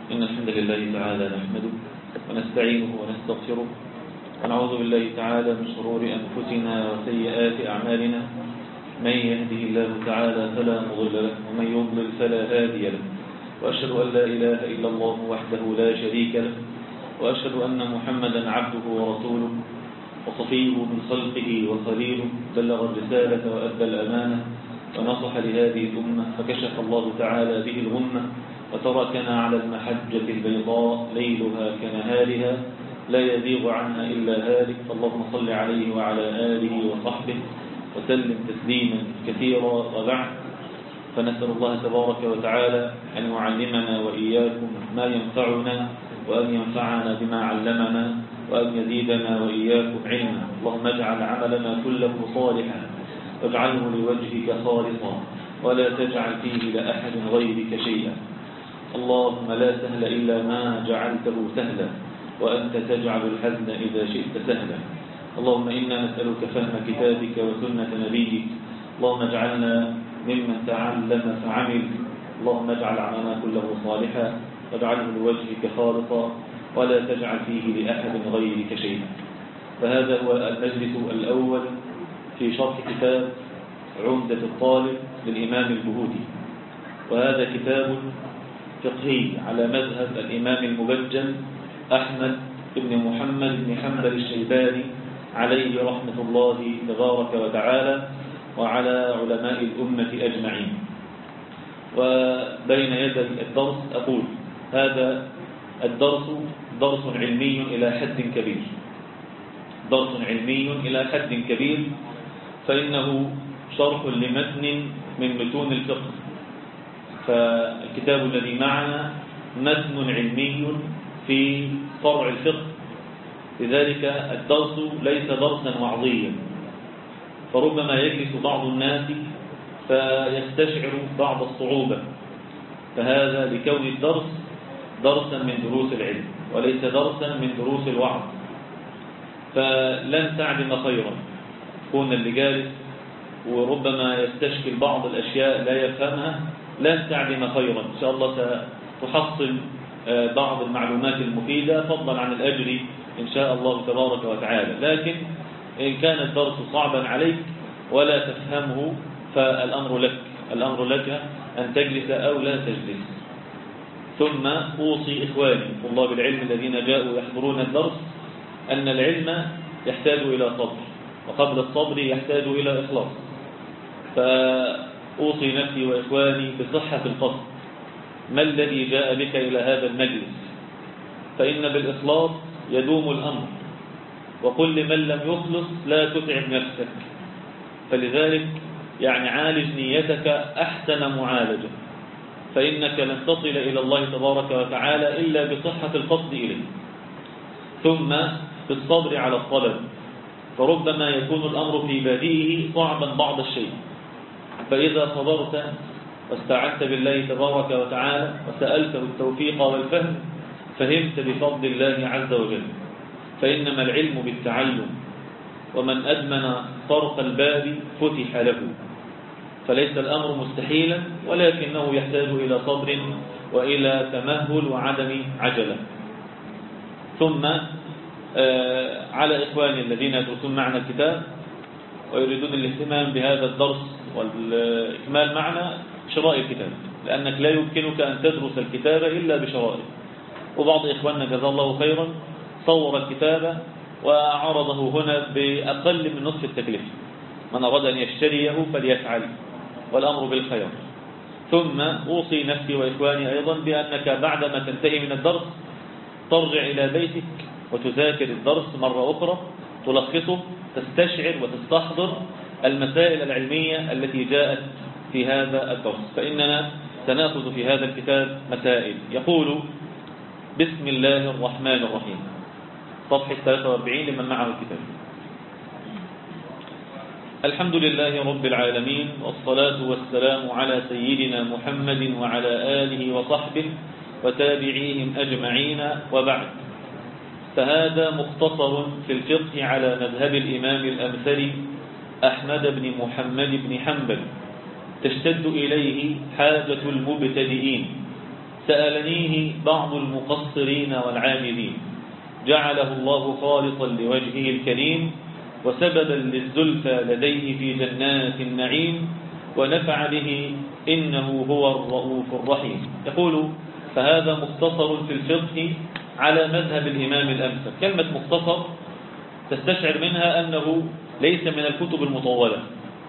إن الحمد لله تعالى نحمده ونستعينه ونستغفره ونعوذ بالله تعالى من شرور أنفسنا وسيئات أعمالنا. من يهده الله تعالى فلا مضل له ومن يضلل فلا هادي له، وأشهد أن لا إله إلا الله وحده لا شريك له، وأشهد أن محمدا عبده ورسوله وصفيه من خلقه وخليله، بلغ الرسالة وأدى الأمانة ونصح لهذه الأمة فكشف الله تعالى به الغمة وتركنا على المحجة البيضاء ليلها كنهارها لا يزيغ عنها إلا هالك. فاللهم صل عليه وعلى آله وصحبه وسلم تسليما كثيرا. وبعد، فنسأل الله تبارك وتعالى أن يعلمنا وإياكم ما ينفعنا وأن ينفعنا بما علمنا وأن يزيدنا وإياكم علما. اللهم اجعل عملنا كله صالحا واجعله لوجهك خالصا ولا تجعل فيه لأحد غيرك شيئا. اللهم لا سهل إلا ما جعلته سهلا وأنت تجعل الحزن إذا شئت سهلا. اللهم إنا نسألك فهم كتابك وسنة نبيك. اللهم اجعلنا ممن تعلم فعمل. اللهم اجعل عملنا كله صالحا واجعله لوجهك خالصا ولا تجعل فيه لأحد غيرك شيئا. فهذا هو المجلس الأول في شرح كتاب عمدة الطالب للإمام البهودي، وهذا كتاب فقهي على مذهب الإمام المبجل أحمد بن محمد بن حنبل الشيباني عليه رحمة الله تبارك وتعالى وعلى علماء الأمة أجمعين. وبين يدي الدرس أقول هذا الدرس درس علمي إلى حد كبير، درس علمي إلى حد كبير، فإنه شرح لمتن من متون الفقه. فالكتاب الذي معنا متن علمي في فرع الفقه، لذلك الدرس ليس درسا وعظيا، فربما يجلس بعض الناس فيستشعر بعض الصعوبة، فهذا لكون الدرس درسا من دروس العلم وليس درسا من دروس الوعظ. فلن تعدم خيرا كون اللي جالس وربما يستشكل بعض الأشياء لا يفهمها، لن تعدم خيرا إن شاء الله. ستحصل بعض المعلومات المفيدة فضلا عن الأجر إن شاء الله تبارك وتعالى. لكن إن كان الدرس صعبا عليك ولا تفهمه فالأمر لك أن تجلس أو لا تجلس. ثم أوصي إخواني طلاب العلم الذين جاءوا يحضرون الدرس أن العلم يحتاج إلى صبر، وقبل الصبر يحتاج إلى إخلاص. فأوصي نفسي وإخواني بصحة القصد. ما الذي جاء بك إلى هذا المجلس؟ فإن بالإخلاص يدوم الأمر، وقل لمن لم يخلص لا تتعب نفسك. فلذلك عالج نيتك أحسن معالجة، فإنك لن تصل إلى الله تبارك وتعالى إلا بصحة القصد إليه. ثم بالصبر على الطلب، فربما يكون الأمر في بادئه صعبا بعض الشيء، فإذا صبرت واستعنت بالله تبارك وتعالى وسألته التوفيق والفهم فهمت بفضل الله عز وجل. فإنما العلم بالتعلم، ومن أدمن طرق الباب فتح له. فليس الأمر مستحيلا، ولكنه يحتاج إلى صبر وإلى تمهل وعدم عجلة. ثم على إخواني الذين يدرسون معنا الكتاب ويريدون الاهتمام بهذا الدرس والإكمال معنا شراء الكتاب، لأنك لا يمكنك أن تدرس الكتاب إلا بشرائه. وبعض إخواننا جزاه الله خيرا صور الكتاب وعرضه هنا بأقل من نصف التكلفة. من أراد أن يشتريه فليفعل، والأمر بالخير. ثم أوصي نفسي وإخواني أيضا بأنك بعدما تنتهي من الدرس ترجع إلى بيتك وتذاكر الدرس مرة أخرى، تلخصه، تستشعر وتستحضر المسائل العلمية التي جاءت في هذا الدرس. فإننا سنأخذ في هذا الكتاب مسائل. يقول: بسم الله الرحمن الرحيم، صفحة 43 لمن معه الكتاب. الحمد لله رب العالمين، والصلاة والسلام على سيدنا محمد وعلى آله وصحبه وتابعيهم أجمعين، وبعد. فهذا مختصر في الفقه على مذهب الإمام الأمثل أحمد بن محمد بن حنبل، تشتد إليه حاجة المبتدئين، سألنيه بعض المقصرين والعاملين، جعله الله خالصا لوجهه الكريم وسببا للزلفى لديه في جنات النعيم، ونفع به إنه هو الرؤوف الرحيم. يقول: فهذا مختصر في الفقه على مذهب الإمام الأمثل. كلمة مختصر تستشعر منها أنه ليس من الكتب المطولة،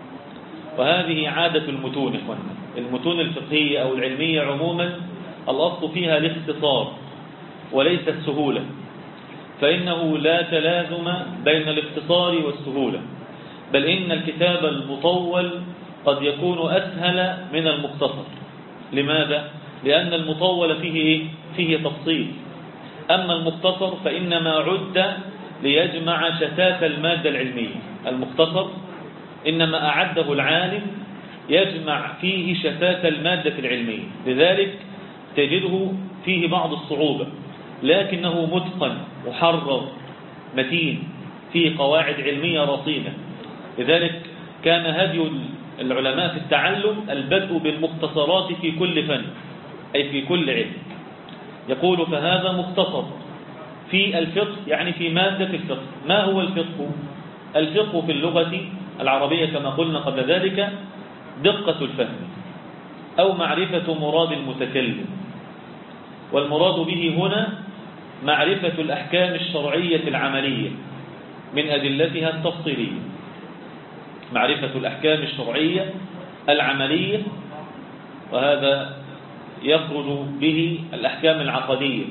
وهذه عادة المتون. المتون الفقهية أو العلمية عموما الأصل فيها الاختصار وليس السهولة، فإنه لا تلازم بين الاختصار والسهولة، بل إن الكتاب المطول قد يكون أسهل من المختصر. لماذا؟ لأن المطول فيه تفصيل، أما المختصر فإنما عد ليجمع شتات المادة العلمية. المختصر إنما أعده العالم يجمع فيه شتات المادة العلمية، لذلك تجده فيه بعض الصعوبة، لكنه متقن محرر متين فيه قواعد علمية رصينة. لذلك كان هدي العلماء في التعلم البدء بالمختصرات في كل فن، أي في كل علم. يقول: فهذا مختصر في الفقه، يعني في مادة الفقه. ما هو الفقه؟ الفقه في اللغة العربية كما قلنا قبل ذلك دقة الفهم أو معرفة مراد المتكلم، والمراد به هنا معرفة الأحكام الشرعية العملية من أدلتها التفصيلية. معرفة الأحكام الشرعية العملية، وهذا يخرج به الأحكام العقدية.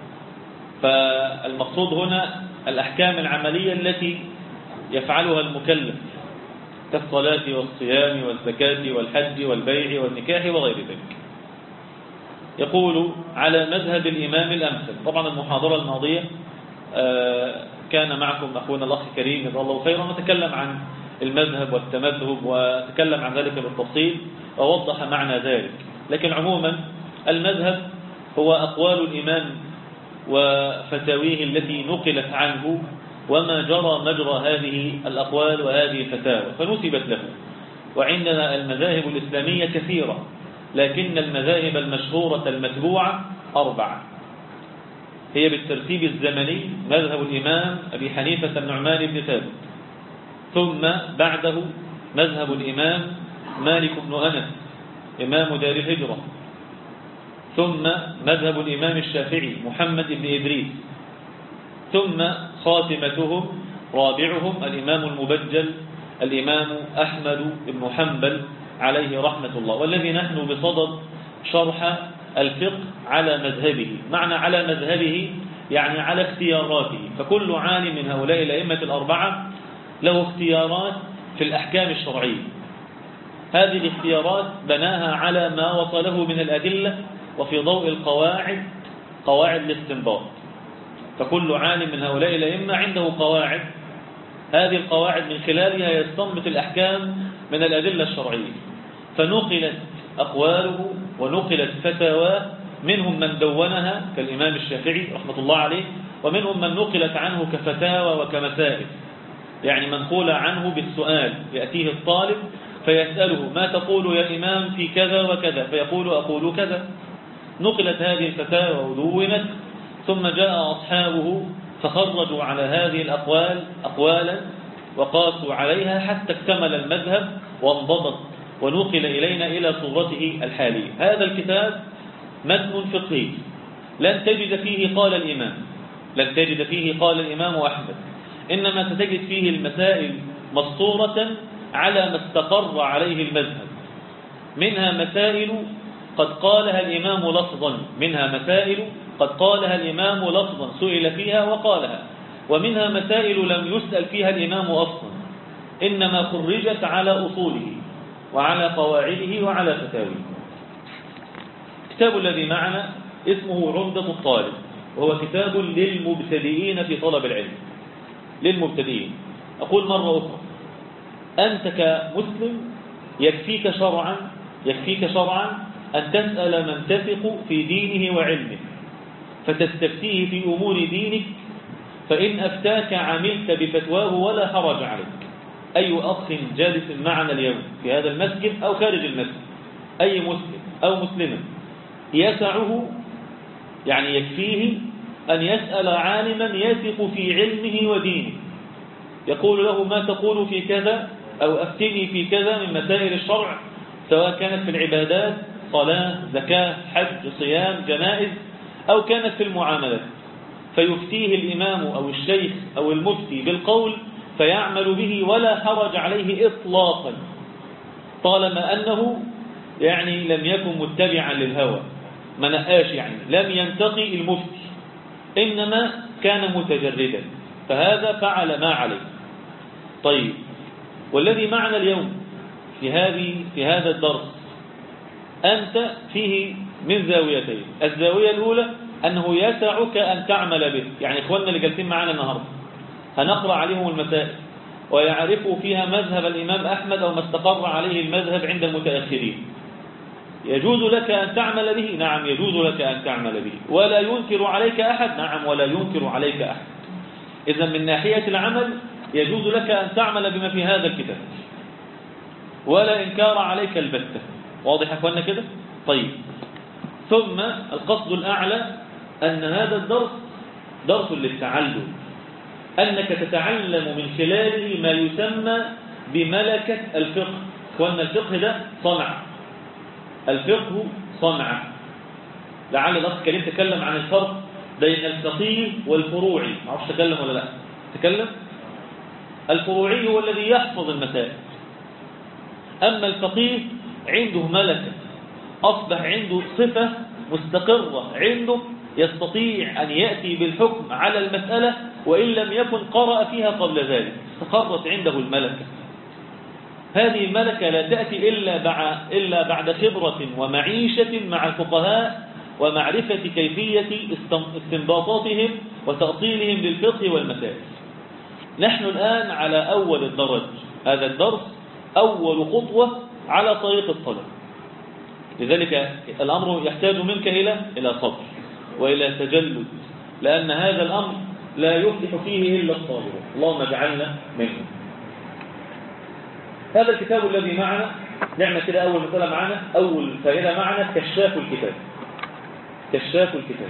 فالمقصود هنا الأحكام العملية التي يفعلها المكلف كالصلاة والصيام والزكاة والحج والبيع والنكاح وغير ذلك. يقول: على مذهب الإمام الأمثل. طبعا المحاضرة الماضية كان معكم أخونا الأخ كريم جزاه الله خيرا، وتكلم عن المذهب والتمذهب وتكلم عن ذلك بالتفصيل ووضح معنى ذلك. لكن عموما المذهب هو أقوال الإمام وفتاويه التي نقلت عنه وما جرى مجرى هذه الأقوال وهذه الفتاوى فنسبت له. وعندنا المذاهب الإسلامية كثيرة، لكن المذاهب المشهورة المتبوعة 4. هي بالترتيب الزمني: مذهب الإمام أبي حنيفة النعمان بن ثابت، ثم بعده مذهب الإمام مالك بن أنس إمام دار الهجرة، ثم مذهب الإمام الشافعي محمد بن إدريس، ثم خاتمتهم رابعهم الإمام المبجل الإمام أحمد بن حنبل عليه رحمة الله، والذي نحن بصدد شرح الفقه على مذهبه. معنى على مذهبه يعني على اختياراته، فكل عالم من هؤلاء الأئمة 4 له اختيارات في الأحكام الشرعية. هذه الاختيارات بناها على ما وصله من الأدلة وفي ضوء القواعد، قواعد الاستنباط. فكل عالم من هؤلاء الأئمة عنده قواعد، هذه القواعد من خلالها يستنبط الأحكام من الأدلة الشرعية. فنقلت أقواله ونقلت فتاواه، منهم من دونها كالإمام الشافعي رحمة الله عليه، ومنهم من نقلت عنه كفتاوى وكمسائل، يعني منقول عنه بالسؤال. يأتيه الطالب فيسأله: ما تقول يا إمام في كذا وكذا؟ فيقول: أقول كذا. نقلت هذه الفتاوى ودونت، ثم جاء أصحابه فخرجوا على هذه الأقوال أقوالا وقاسوا عليها حتى اكتمل المذهب وانضبط ونقل إلينا إلى صورته الحالية. هذا الكتاب متن فقهي لن تجد فيه قال الإمام، لن تجد فيه قال الإمام أحمد، إنما ستجد فيه المسائل مسطورة على ما استقر عليه المذهب. منها مسائل قد قالها الإمام لفظا، منها مسائل قد قالها الإمام لفظا سئل فيها وقالها، ومنها مسائل لم يسأل فيها الإمام أصلا، إنما خرجت على أصوله وعلى قواعده وعلى فتاويه. الكتاب الذي معنا اسمه عمدة الطالب، وهو كتاب للمبتدئين في طلب العلم، للمبتدئين. أقول مرة أخرى: أنت كمسلم يكفيك شرعا أن تسأل من تثق في دينه وعلمه فتستفتيه في أمور دينك، فإن أفتاك عملت بفتواه ولا حرج عليك. أي أخ جالس معنا اليوم في هذا المسجد أو خارج المسجد، أي مسلم أو مسلمة يسعه يعني يكفيه أن يسأل عالما يثق في علمه ودينه، يقول له ما تقول في كذا، أو أفتني في كذا من مسائل الشرع، سواء كانت في العبادات صلاة زكاة حج صيام جنائز، أو كانت في المعاملات، فيفتيه الإمام أو الشيخ أو المفتي بالقول فيعمل به ولا حرج عليه إطلاقا، طالما أنه يعني لم يكن متبعا للهوى، ما نقاش يعني لم ينتقي المفتي، إنما كان متجردا، فهذا فعل ما عليه. طيب، والذي معنا اليوم في هذا الدرس أنت فيه من زاويتين. الزاوية الأولى أنه يسعك أن تعمل به، يعني إخواننا اللي جالسين معنا النهاردة هنقرأ عليهم المسائل ويعرفوا فيها مذهب الإمام أحمد أو ما استقر عليه المذهب عند المتأخرين. يجوز لك أن تعمل به؟ نعم يجوز لك أن تعمل به، ولا ينكر عليك أحد؟ نعم ولا ينكر عليك أحد. إذن من ناحية العمل يجوز لك أن تعمل بما في هذا الكتاب ولا إنكار عليك البتة. واضح أخوانا كده؟ طيب، ثم القصد الأعلى أن هذا الدرس درس للتعلم، أنك تتعلم من خلاله ما يسمى بملكة الفقه. أخوانا الفقه ده صنعة، الفقه صنعة. لعل الأخ كريم تكلم عن الفرق بين الفقيه والفروعي، ما أعرفش تكلم ولا لا؟ تكلم. الفروعي هو الذي يحفظ المسائل، أما الفقيه عنده ملكة، أصبح عنده صفة مستقرة عنده، يستطيع أن يأتي بالحكم على المسألة وإن لم يكن قرأ فيها قبل ذلك، استقرت عنده الملكة. هذه الملكة لا تأتي إلا بعد خبرة ومعيشة مع الفقهاء ومعرفة كيفية استنباطاتهم وتأصيلهم للفقه والمسائل. نحن الآن على أول الدرج، هذا الدرس أول خطوة على طريق الطلب، لذلك الأمر يحتاج منك إلى صبر وإلى تجلد، لأن هذا الأمر لا يفلح فيه إلا الصابرون، اللهم اجعلنا منهم. هذا الكتاب الذي معنا، نعمل كده أول مسألة معنا، أول فائدة معنا كشاف الكتاب. كشاف الكتاب،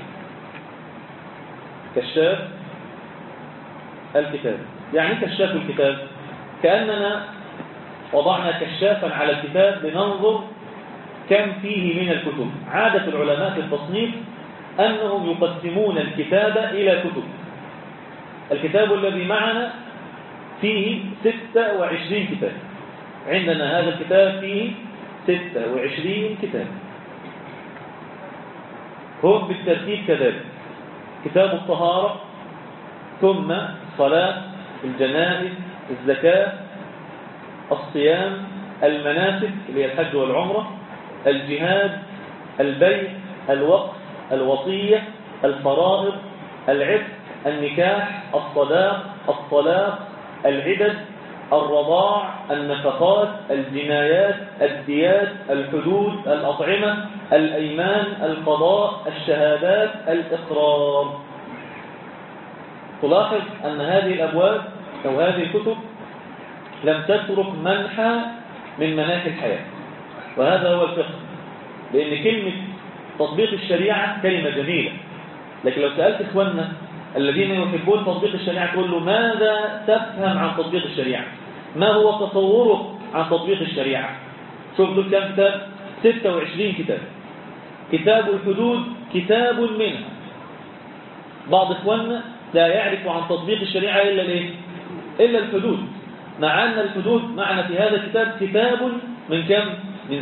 كشاف الكتاب يعني كشاف الكتاب كأننا وضعنا كشافا على الكتاب لننظر كم فيه من الكتب. عادة العلماء في التصنيف أنهم يقسمون الكتاب إلى كتب. الكتاب الذي معنا فيه 26 كتاب، عندنا هذا الكتاب فيه 26 كتاب، هم بالترتيب كذلك: كتاب الطهارة، ثم الصلاة، الجنائز، الزكاة، الصيام، المناسك اللي هي الحج والعمرة، الجهاد، البيع، الوقف، الوصية، الفرائض، العتق، النكاح، الصداق، الطلاق، العدد، الرضاع، النفقات، الجنايات، الديات، الحدود، الأطعمة، الأيمان، القضاء، الشهادات، الإقرار. تلاحظ أن هذه الأبواب أو هذه الكتب لم تترك منحى من مناحي الحياة، وهذا هو الفقه. لأن كلمة تطبيق الشريعة كلمة جميلة، لكن لو سألت إخواننا الذين يحبون تطبيق الشريعة تقول له ماذا تفهم عن تطبيق الشريعة؟ ما هو تصورك عن تطبيق الشريعة؟ شوف دول كم كتاب؟ 26 كتاب. كتاب الحدود كتاب منها. بعض إخواننا لا يعرف عن تطبيق الشريعة إلا الإيه؟ إلا الحدود، مع أن الحدود معنا في هذا الكتاب كتاب من كم؟ من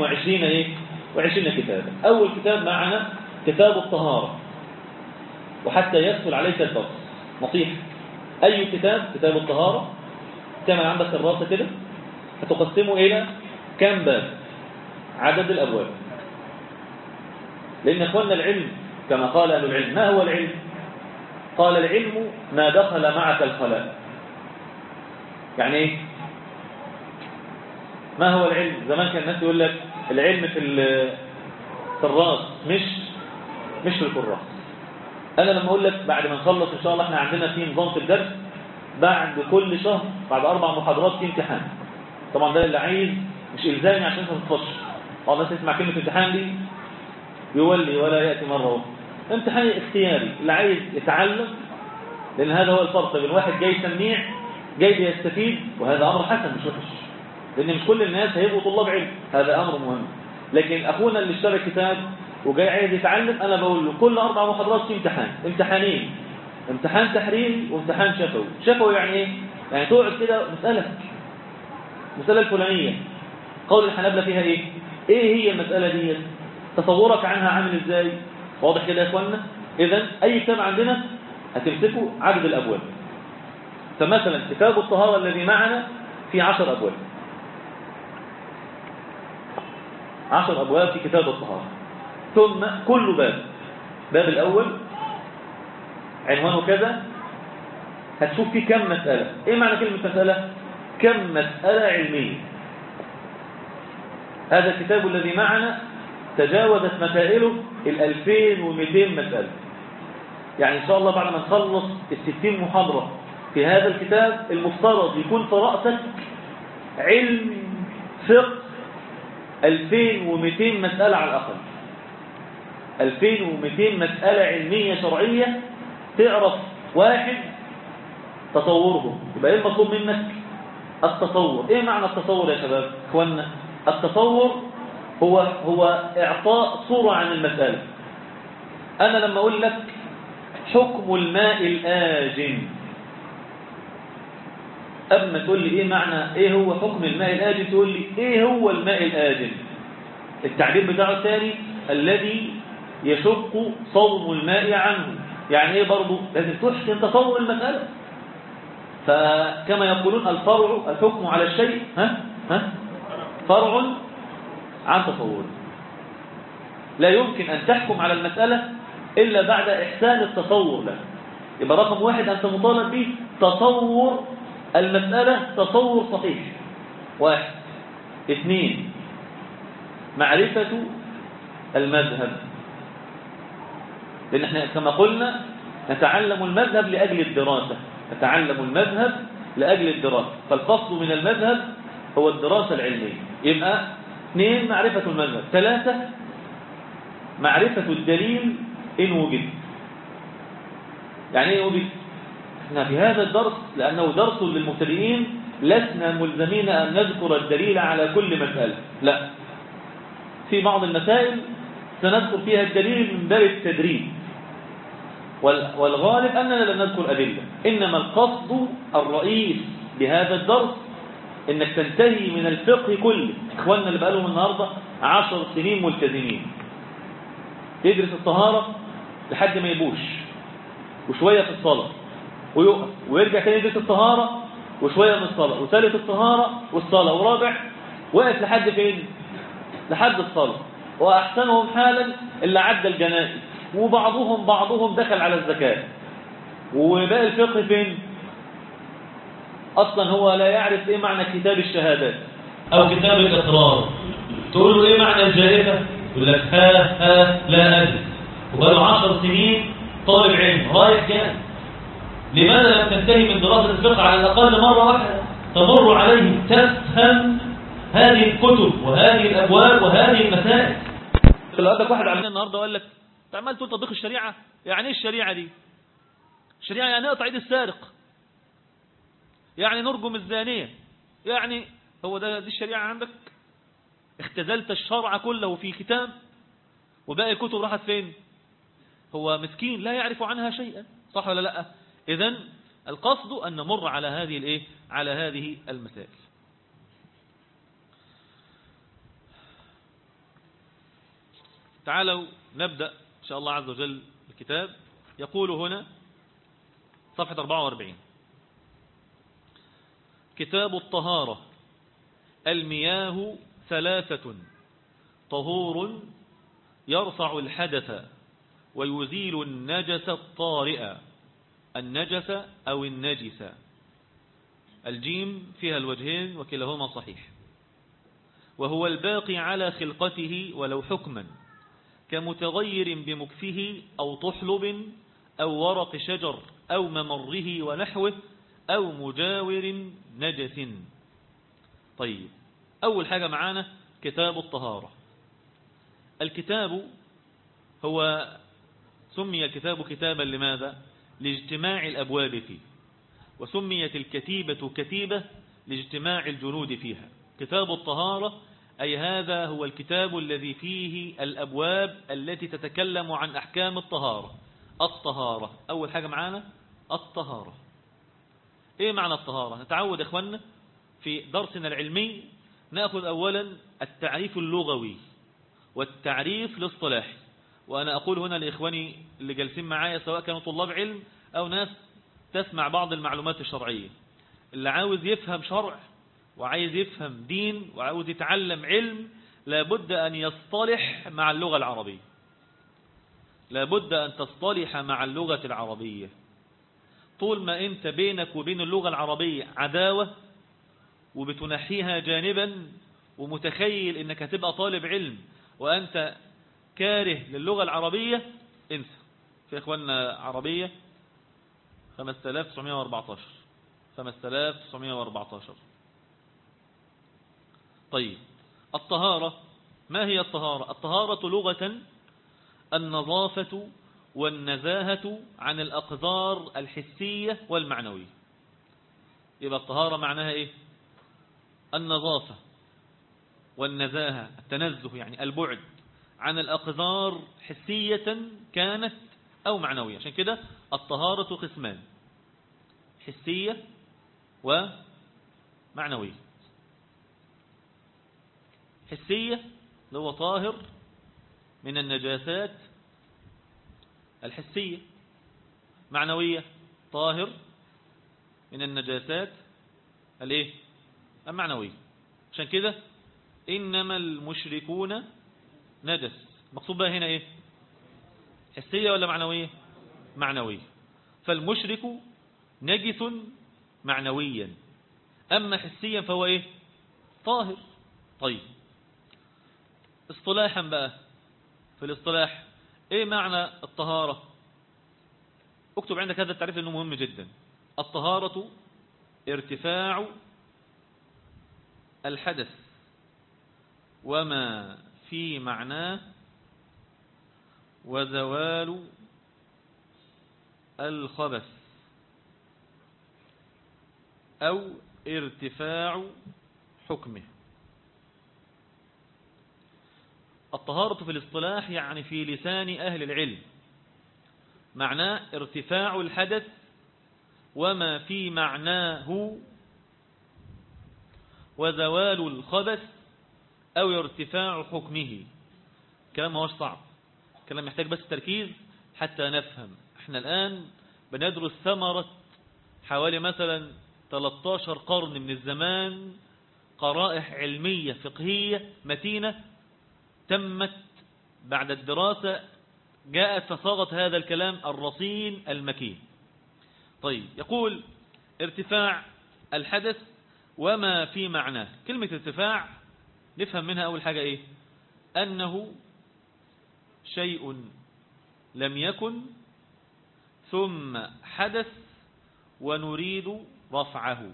26 كتابا. أول كتاب معنا كتاب الطهارة، وحتى يسهل عليك الدرس نصيحة: أي كتاب؟ كتاب الطهارة. تعمل عندك الراسة كده هتقسمه إلى كم باب؟ عدد الأبواب. لأن أخواننا العلم كما قال أهل العلم، ما هو العلم؟ قال العلم ما دخل معك الخلاء. يعني إيه؟ ما هو العلم؟ زمان كان الناس يقول لك العلم في الراس مش في الكراس. أنا لما أقول لك بعد ما نخلص إن شاء الله، إحنا عندنا في نظام في الدرس بعد كل شهر بعد 4 محاضرات في امتحان. طبعا ده اللي عايز مش إلزامي عشان ما تتفش. الناس تسمع كلمة امتحان دي يولي ولا يأتي مرة. امتحان اختياري اللي عايز يتعلم، لأن هذا هو الفرق بين واحد جاي سميع جاي بيستفيد، وهذا أمر حسن مش وحش، لأن مش كل الناس هيبقوا طلاب علم، هذا أمر مهم. لكن أخونا اللي اشترى كتاب وجاي عايز يتعلم، أنا بقول له كل 4 محاضرات في امتحانين، امتحان تحريري وامتحان شفوي. شفوي يعني إيه؟ يعني تقعد كده مسألة الفلانية قول الحنابلة فيها إيه؟ إيه هي المسألة دي؟ تصورك عنها عامل إزاي؟ واضح كده يا إخواننا؟ إذن أي كتاب عندنا هتمسكوا عدد الأبواب. فمثلا كتاب الطهارة الذي معنا في 10 أبواب، 10 أبواب في كتاب الطهارة. ثم كل باب الأول عنوانه كذا، هتشوف فيه كم مسألة. إيه معنى كلمة مسألة؟ كم مسألة علمية. هذا الكتاب الذي معنا تجاوزت مسائله 2200 مسألة. يعني إن شاء الله بعد ما نخلص 60 محاضرة في هذا الكتاب، المفترض يكون في رأسك علم فقه 2200 مسألة على الأقل. 2200 مسألة علمية شرعية تعرف واحد تصوره. يبقى إيه المطلوب منك؟ التصور. إيه معنى التصور يا شباب إخواننا؟ التصور هو إعطاء صورة عن المسألة. أنا لما أقول لك حكم الماء الآجن، أما تقول لي إيه معنى إيه هو حكم الماء الآجن، تقول لي إيه هو الماء الآجن. التعبير بتاعه الثاني الذي يشق صوم الماء عنه. يعني إيه برضو؟ لازم تحسن تصور المسألة. فكما يقولون الحكم على الشيء فرع عن تصوره. لا يمكن أن تحكم على المسألة إلا بعد إحسان التصور له. يبقى رقم 1 أنت مطالب به تصور المسألة تصور صحيح. 1. 2. معرفة المذهب، لأن احنا كما قلنا نتعلم المذهب لأجل الدراسة، فالقصد من المذهب هو الدراسة العلمية. يبقى 2 معرفة المذهب. 3 معرفة الدليل إن وجد. يعني إيه وجد؟ احنا في هذا الدرس لأنه درس للمبتدئين لسنا ملزمين أن نذكر الدليل على كل مسألة، لا، في بعض المسائل سنذكر فيها الدليل من باب التدريب، والغالب أننا لم نذكر أدلة. إنما القصد الرئيس بهذا الدرس إنك تنتهي من الفقه كله. إخواننا اللي بقالهم النهاردة 10 سنين ملتزمين، يدرس الطهارة لحد ما يبوش، وشوية في الصلاة ويقف، ويرجع تاني يدرس الطهارة وشوية من الصلاة، وثالث الطهارة والصلاة، ورابع واقف لحد فين؟ لحد الصلاة. وأحسنهم حالا اللي عدى الجنائز، وبعضهم دخل على الزكاة. وباقي الفقه فين؟ أصلا هو لا يعرف إيه معنى كتاب الشهادات أو كتاب الإقرار. تقول له إيه معنى الجائفة؟ يقول لك لا أدري. وبقاله 10 سنين طالب علم رايح جاي. لماذا لم تنتهي من دراسة الفقه على الأقل مرة واحدة تمر عليه تفهم هذه الكتب وهذه الأبواب وهذه المسائل؟ لو قابلك واحد عملنا النهارده وقال لك انت عمال تقول تطبيق الشريعة، يعني ايه الشريعة دي؟ الشريعة يعني اقطع ايد السارق، يعني نرجم الزانية، يعني هو دي الشريعة عندك؟ اختزلت الشرع كله في كتاب وباقي الكتب راحت فين؟ هو مسكين لا يعرف عنها شيئا، صح ولا لا؟ إذن القصد أن نمر على هذه على هذه المسائل. تعالوا نبدأ إن شاء الله عز وجل الكتاب. يقول هنا صفحة 44: كتاب الطهارة. المياه 3: طهور يرفع الحدث ويزيل النجس الطارئ، النجس أو النجس. الجيم فيها الوجهين وكلاهما صحيح. وهو الباقي على خلقته ولو حكما، كمتغير بمكفه أو طحلب أو ورق شجر أو ممره ونحوه أو مجاور نجس. طيب، أول حاجة معانا كتاب الطهارة. الكتاب هو سمي الكتاب كتابا لماذا؟ لاجتماع الأبواب فيه، وسميت الكتيبة كتيبة لاجتماع الجنود فيها. كتاب الطهارة أي هذا هو الكتاب الذي فيه الأبواب التي تتكلم عن أحكام الطهارة. الطهارة أول حاجة معانا الطهارة. إيه معنى الطهارة؟ نتعود إخواننا في درسنا العلمي نأخذ أولا التعريف اللغوي والتعريف الاصطلاحي. وأنا أقول هنا لإخواني اللي جالسين معايا سواء كانوا طلاب علم أو ناس تسمع بعض المعلومات الشرعية، اللي عاوز يفهم شرع وعايز يفهم دين وعاوز يتعلم علم لابد أن يصطلح مع اللغة العربية، لابد أن تصطلح مع اللغة العربية. طول ما أنت بينك وبين اللغة العربية عداوة وبتنحيها جانبا ومتخيل أنك هتبقى طالب علم وأنت كاره للغة العربية، انسى. في إخواننا عربية 5914. طيب الطهارة ما هي الطهارة؟ الطهارة لغة النظافة والنزاهة عن الأقذار الحسية والمعنوية. يبقى الطهارة معناها إيه؟ النظافة والنزاهة، التنزه يعني البعد عن الأقذار حسية كانت أو معنوية. عشان كده الطهارة قسمان، حسية ومعنوية. حسية اللي هو طاهر من النجاسات الحسية، معنوية طاهر من النجاسات الايه؟ المعنوية. عشان كده إنما المشركون نجس. مقصود بها هنا إيه؟ حسية ولا معنوية؟ معنوية. فالمشرك نجس معنويا، أما حسيا فهو إيه؟ طاهر. طيب اصطلاحا بقى، في الاصطلاح إيه معنى الطهارة؟ اكتب عندك هذا التعريف لأنه مهم جدا. الطهارة ارتفاع الحدث وما في معناه وزوال الخبث أو ارتفاع حكمه. الطهارة في الاصطلاح يعني في لسان أهل العلم معناه ارتفاع الحدث وما في معناه وزوال الخبث أو ارتفاع حكمه. كلام ما هوش صعب، كلام محتاج بس تركيز حتى نفهم. احنا الآن بندرس ثمرة حوالي مثلا 13 قرن من الزمان، قرائح علمية فقهية متينة تمت بعد الدراسة، جاءت فصاغت هذا الكلام الرصين المكين. طيب يقول ارتفاع الحدث وما في معناه. كلمة ارتفاع نفهم منها أول حاجة إيه؟ أنه شيء لم يكن ثم حدث ونريد رفعه.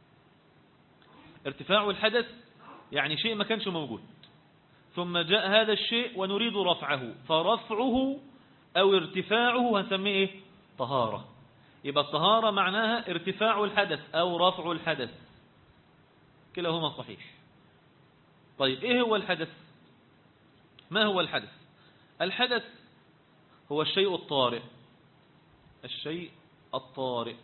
ارتفاع الحدث يعني شيء ما كانش موجود ثم جاء هذا الشيء ونريد رفعه، فرفعه أو ارتفاعه هنسميه إيه؟ طهارة. يبقى الطهارة معناها ارتفاع الحدث أو رفع الحدث، كلاهما صحيح. طيب إيه هو الحدث؟ ما هو الحدث؟ الحدث هو الشيء الطارئ. الشيء الطارئ،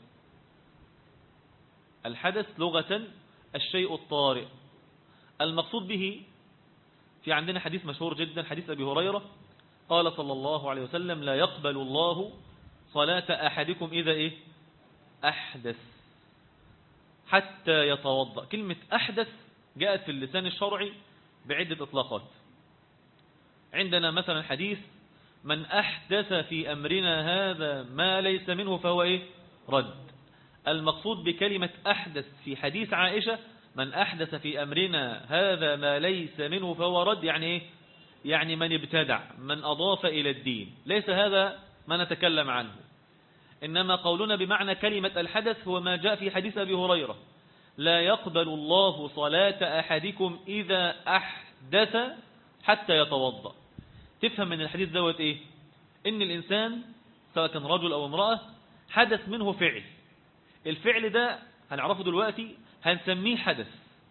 الحدث لغة الشيء الطارئ. المقصود به في عندنا حديث مشهور جدا، حديث أبي هريرة، قال صلى الله عليه وسلم: لا يقبل الله صلاة أحدكم إذا إيه؟ أحدث حتى يتوضأ. كلمة أحدث جاءت في اللسان الشرعي بعدة إطلاقات. عندنا مثلا حديث: من أحدث في أمرنا هذا ما ليس منه فهو إيه؟ رد. المقصود بكلمة أحدث في حديث عائشة: من أحدث في أمرنا هذا ما ليس منه فهو رد. يعني إيه؟ يعني من ابتدع، من أضاف إلى الدين. ليس هذا ما نتكلم عنه، إنما قولنا بمعنى كلمة الحدث هو ما جاء في حديث أبي هريرة: لا يقبل الله صلاة أحدكم إذا أحدث حتى يتوضأ. تفهم من الحديث دوت إيه؟ إن الإنسان سواء كان رجل أو امرأة حدث منه فعل، الفعل ده هنعرفه دلوقتي هنسميه حدث،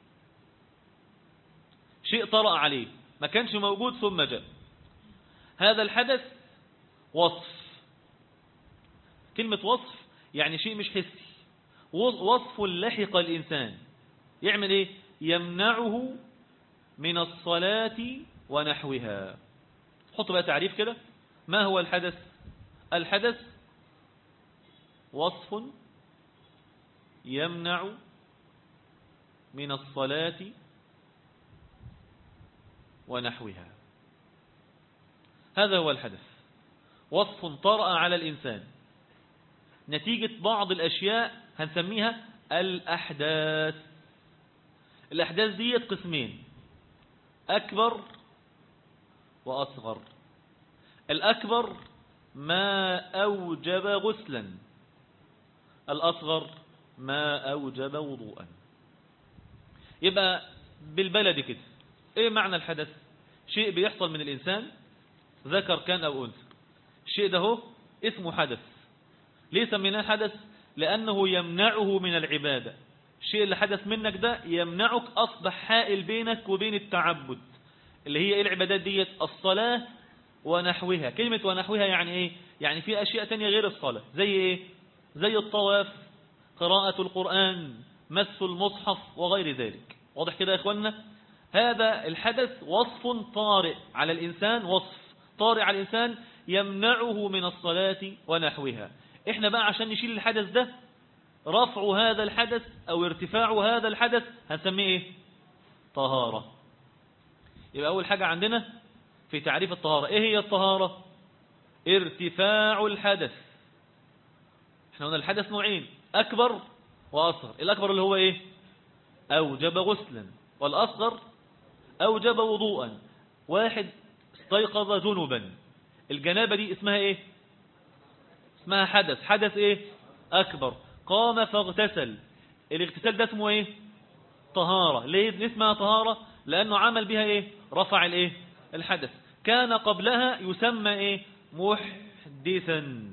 شيء طرأ عليه ما كانش موجود ثم جاء. هذا الحدث وصف، كلمة وصف يعني شيء مش حسي، وصف لحق الإنسان يعمل إيه؟ يمنعه من الصلاة ونحوها. حط بقى تعريف كده، ما هو الحدث؟ الحدث وصف يمنع من الصلاة ونحوها. هذا هو الحدث، وصف طرأ على الإنسان نتيجة بعض الأشياء هنسميها الأحداث. الأحداث دي قسمين، أكبر وأصغر. الأكبر ما أوجب غسلا، الأصغر ما أوجب وضوءا. يبقى بالبلد كده إيه معنى الحدث؟ شيء بيحصل من الإنسان ذكر كان أو أنثى، الشيء ده هو اسمه حدث. ليه سميناه حدث؟ لأنه يمنعه من العبادة. الشيء اللي حدث منك ده يمنعك، أصبح حائل بينك وبين التعبد اللي هي إيه العبادات ديت؟ الصلاة ونحوها. كلمة ونحوها يعني إيه؟ يعني في أشياء تانية غير الصلاة، زي إيه؟ زي الطواف، قراءة القرآن، مس المصحف وغير ذلك. واضح كده يا إخواننا؟ هذا الحدث وصف طارئ على الإنسان، وصف طارئ على الإنسان يمنعه من الصلاة ونحوها. إحنا بقى عشان نشيل الحدث ده، رفع هذا الحدث أو ارتفاع هذا الحدث هنسميه إيه؟ طهارة. يبقى أول حاجة عندنا في تعريف الطهارة، إيه هي الطهارة؟ ارتفاع الحدث. إحنا قلنا الحدث نوعين، أكبر وأصغر. الأكبر اللي هو إيه؟ أوجب غسلا، والأصغر أوجب وضوءا. واحد استيقظ جنبا، الجنابة دي اسمها إيه؟ اسمها حدث. حدث إيه؟ أكبر. قام فاغتسل، الاغتسال ده اسمه إيه؟ طهارة. ليه اسمها طهارة؟ لأنه عمل بها إيه؟ رفع الإيه؟ الحدث. كان قبلها يسمى إيه؟ محدثا.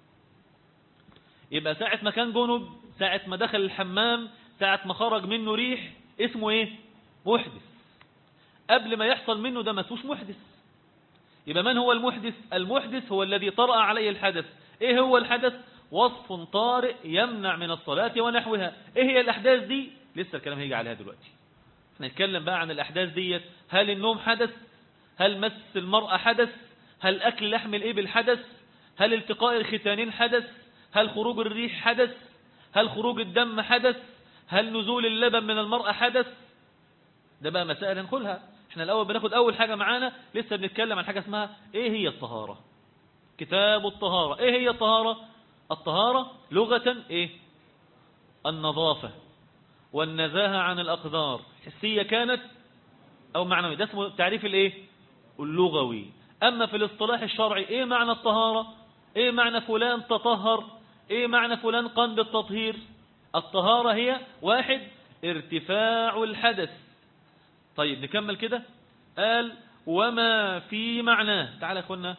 يبقى ساعة ما كان جنب، ساعة ما دخل الحمام، ساعة ما خرج منه ريح، اسمه إيه؟ محدث. قبل ما يحصل منه ده ما اسموش محدث. يبقى من هو المحدث؟ المحدث هو الذي طرأ عليه الحدث. إيه هو الحدث؟ وصف طارئ يمنع من الصلاة ونحوها. إيه هي الأحداث دي؟ لسه الكلام هيجي عليها دلوقتي. احنا نتكلم بقى عن الأحداث دي. هل النوم حدث؟ هل مس المرأة حدث؟ هل أكل لحم الإبل حدث؟ هل التقاء الختانين حدث؟ هل خروج الريح حدث؟ هل خروج الدم حدث؟ هل نزول اللبن من المرأة حدث؟ ده بقى مسائل هنقولها. احنا الأول بناخد أول حاجة معانا، لسه بنتكلم عن حاجة اسمها إيه هي الطهارة. كتاب الطهارة. إيه هي الطهارة؟ الطهارة لغة إيه؟ النظافة والنزاهة عن الأقذار، حسية كانت أو معنوية. ده اسمه تعريف الإيه؟ اللغوي. أما في الاصطلاح الشرعي إيه معنى الطهارة؟ إيه معنى فلان تطهر؟ إيه معنى فلان قام بالتطهير؟ الطهارة هي واحد ارتفاع الحدث. طيب نكمل كده. قال وما في معناه. تعالى يا اخوانا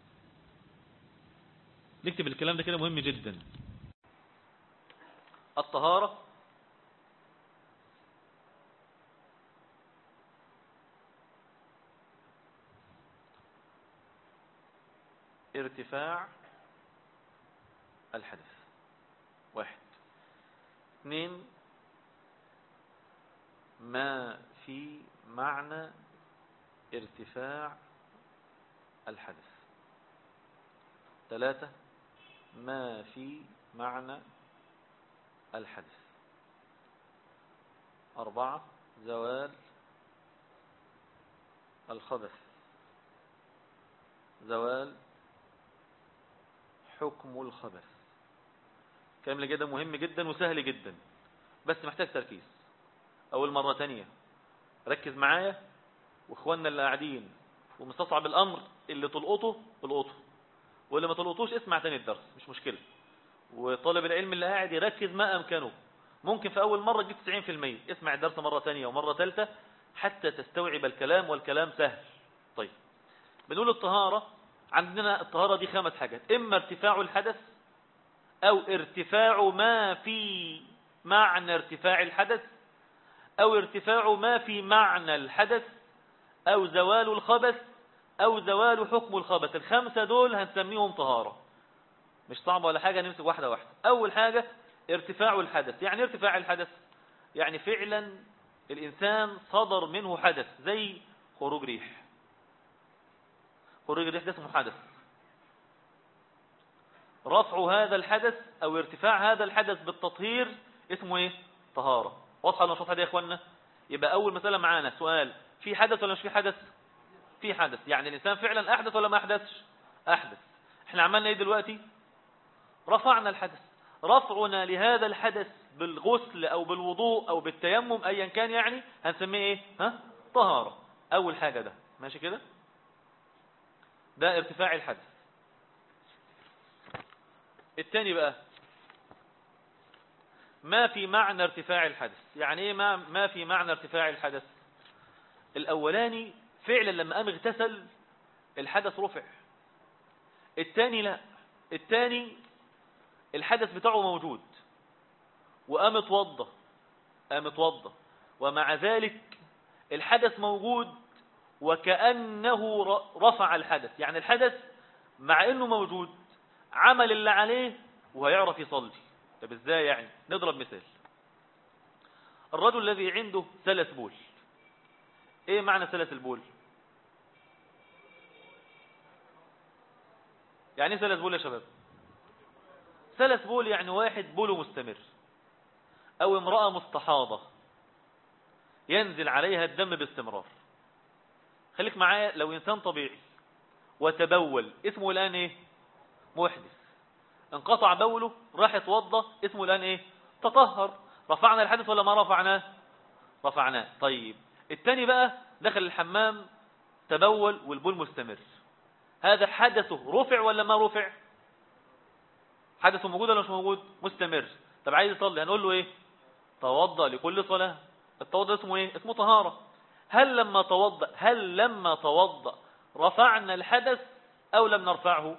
نكتب الكلام ده كده، مهم جدا. الطهارة ارتفاع الحدث، واحد. اثنين ما في معنى ارتفاع الحدث. ثلاثة ما في معنى الحدث. أربعة زوال الخبث، زوال حكم الخبث. كلام كده مهم جدا وسهل جدا، بس محتاج تركيز. أول مرة تانية ركز معايا، واخواننا اللي قاعدين ومستصعب الأمر اللي تلقطه القطه، واللي ما تلقطوش اسمع تاني الدرس مش مشكلة. وطالب العلم اللي قاعد يركز ما أمكنه. ممكن في أول مرة تجيب 90%، اسمع الدرس مرة تانية ومرة ثالثة حتى تستوعب الكلام، والكلام سهل. طيب بنقول الطهارة عندنا الطهارة دي 5 حاجات: إما ارتفاع الحدث، أو ارتفاع ما في معنى ارتفاع الحدث، أو ارتفاع ما في معنى الحدث، أو زوال الخبث، أو زوال حكم الخبث. ال5 دول هنسميهم طهارة، مش صعبة ولا حاجة، نمسك واحدة واحدة. أول حاجة ارتفاع الحدث. يعني ارتفاع الحدث يعني فعلا الإنسان صدر منه حدث، زي خروج ريح. خروج الريح ده اسمه حدث. رفع هذا الحدث أو ارتفاع هذا الحدث بالتطهير اسمه ايه؟ طهارة. واضحة ولا مش واضحة دي يا اخوانا؟ يبقى أول مسألة معانا سؤال: في حدث ولا مش في حدث؟ في حدث. يعني الإنسان فعلا أحدث ولا ما أحدثش؟ أحدث. احنا عملنا ايه دلوقتي؟ رفعنا الحدث. رفعنا لهذا الحدث بالغسل أو بالوضوء أو بالتيمم أيا كان، يعني هنسميه ايه؟ طهارة. أول حاجة ده ماشي كده؟ ده ارتفاع الحدث. الثاني بقى ما في معنى ارتفاع الحدث. يعني ايه ما في معنى ارتفاع الحدث؟ الاولاني فعلا لما قام اغتسل الحدث رفع. الثاني لا، الثاني الحدث بتاعه موجود وقام اتوضى ومع ذلك الحدث موجود وكأنه رفع الحدث. يعني الحدث مع انه موجود عمل اللي عليه وهيعرف يصلي. طب ازاي يعني؟ نضرب مثال: الرجل الذي عنده سلس بول. ايه معنى سلس البول؟ يعني ايه سلس بول يا شباب؟ سلس بول يعني واحد بوله مستمر، او امرأة مستحاضة ينزل عليها الدم باستمرار. خليك معايا، لو انسان طبيعي وتبول اسمه الان ايه؟ محدث. انقطع بوله راح يتوضى اسمه الان ايه؟ تطهر. رفعنا الحدث ولا ما رفعناه؟ رفعناه. طيب الثاني بقى دخل الحمام تبول والبول مستمر، هذا حدثه رفع ولا ما رفع؟ حدثه موجود ولا مش موجود؟ مستمر. طب عايز يصلي هنقول له ايه؟ توضأ لكل صلاة. التوضؤ اسمه ايه؟ اسمه طهارة. هل لما توضأ رفعنا الحدث او لم نرفعه؟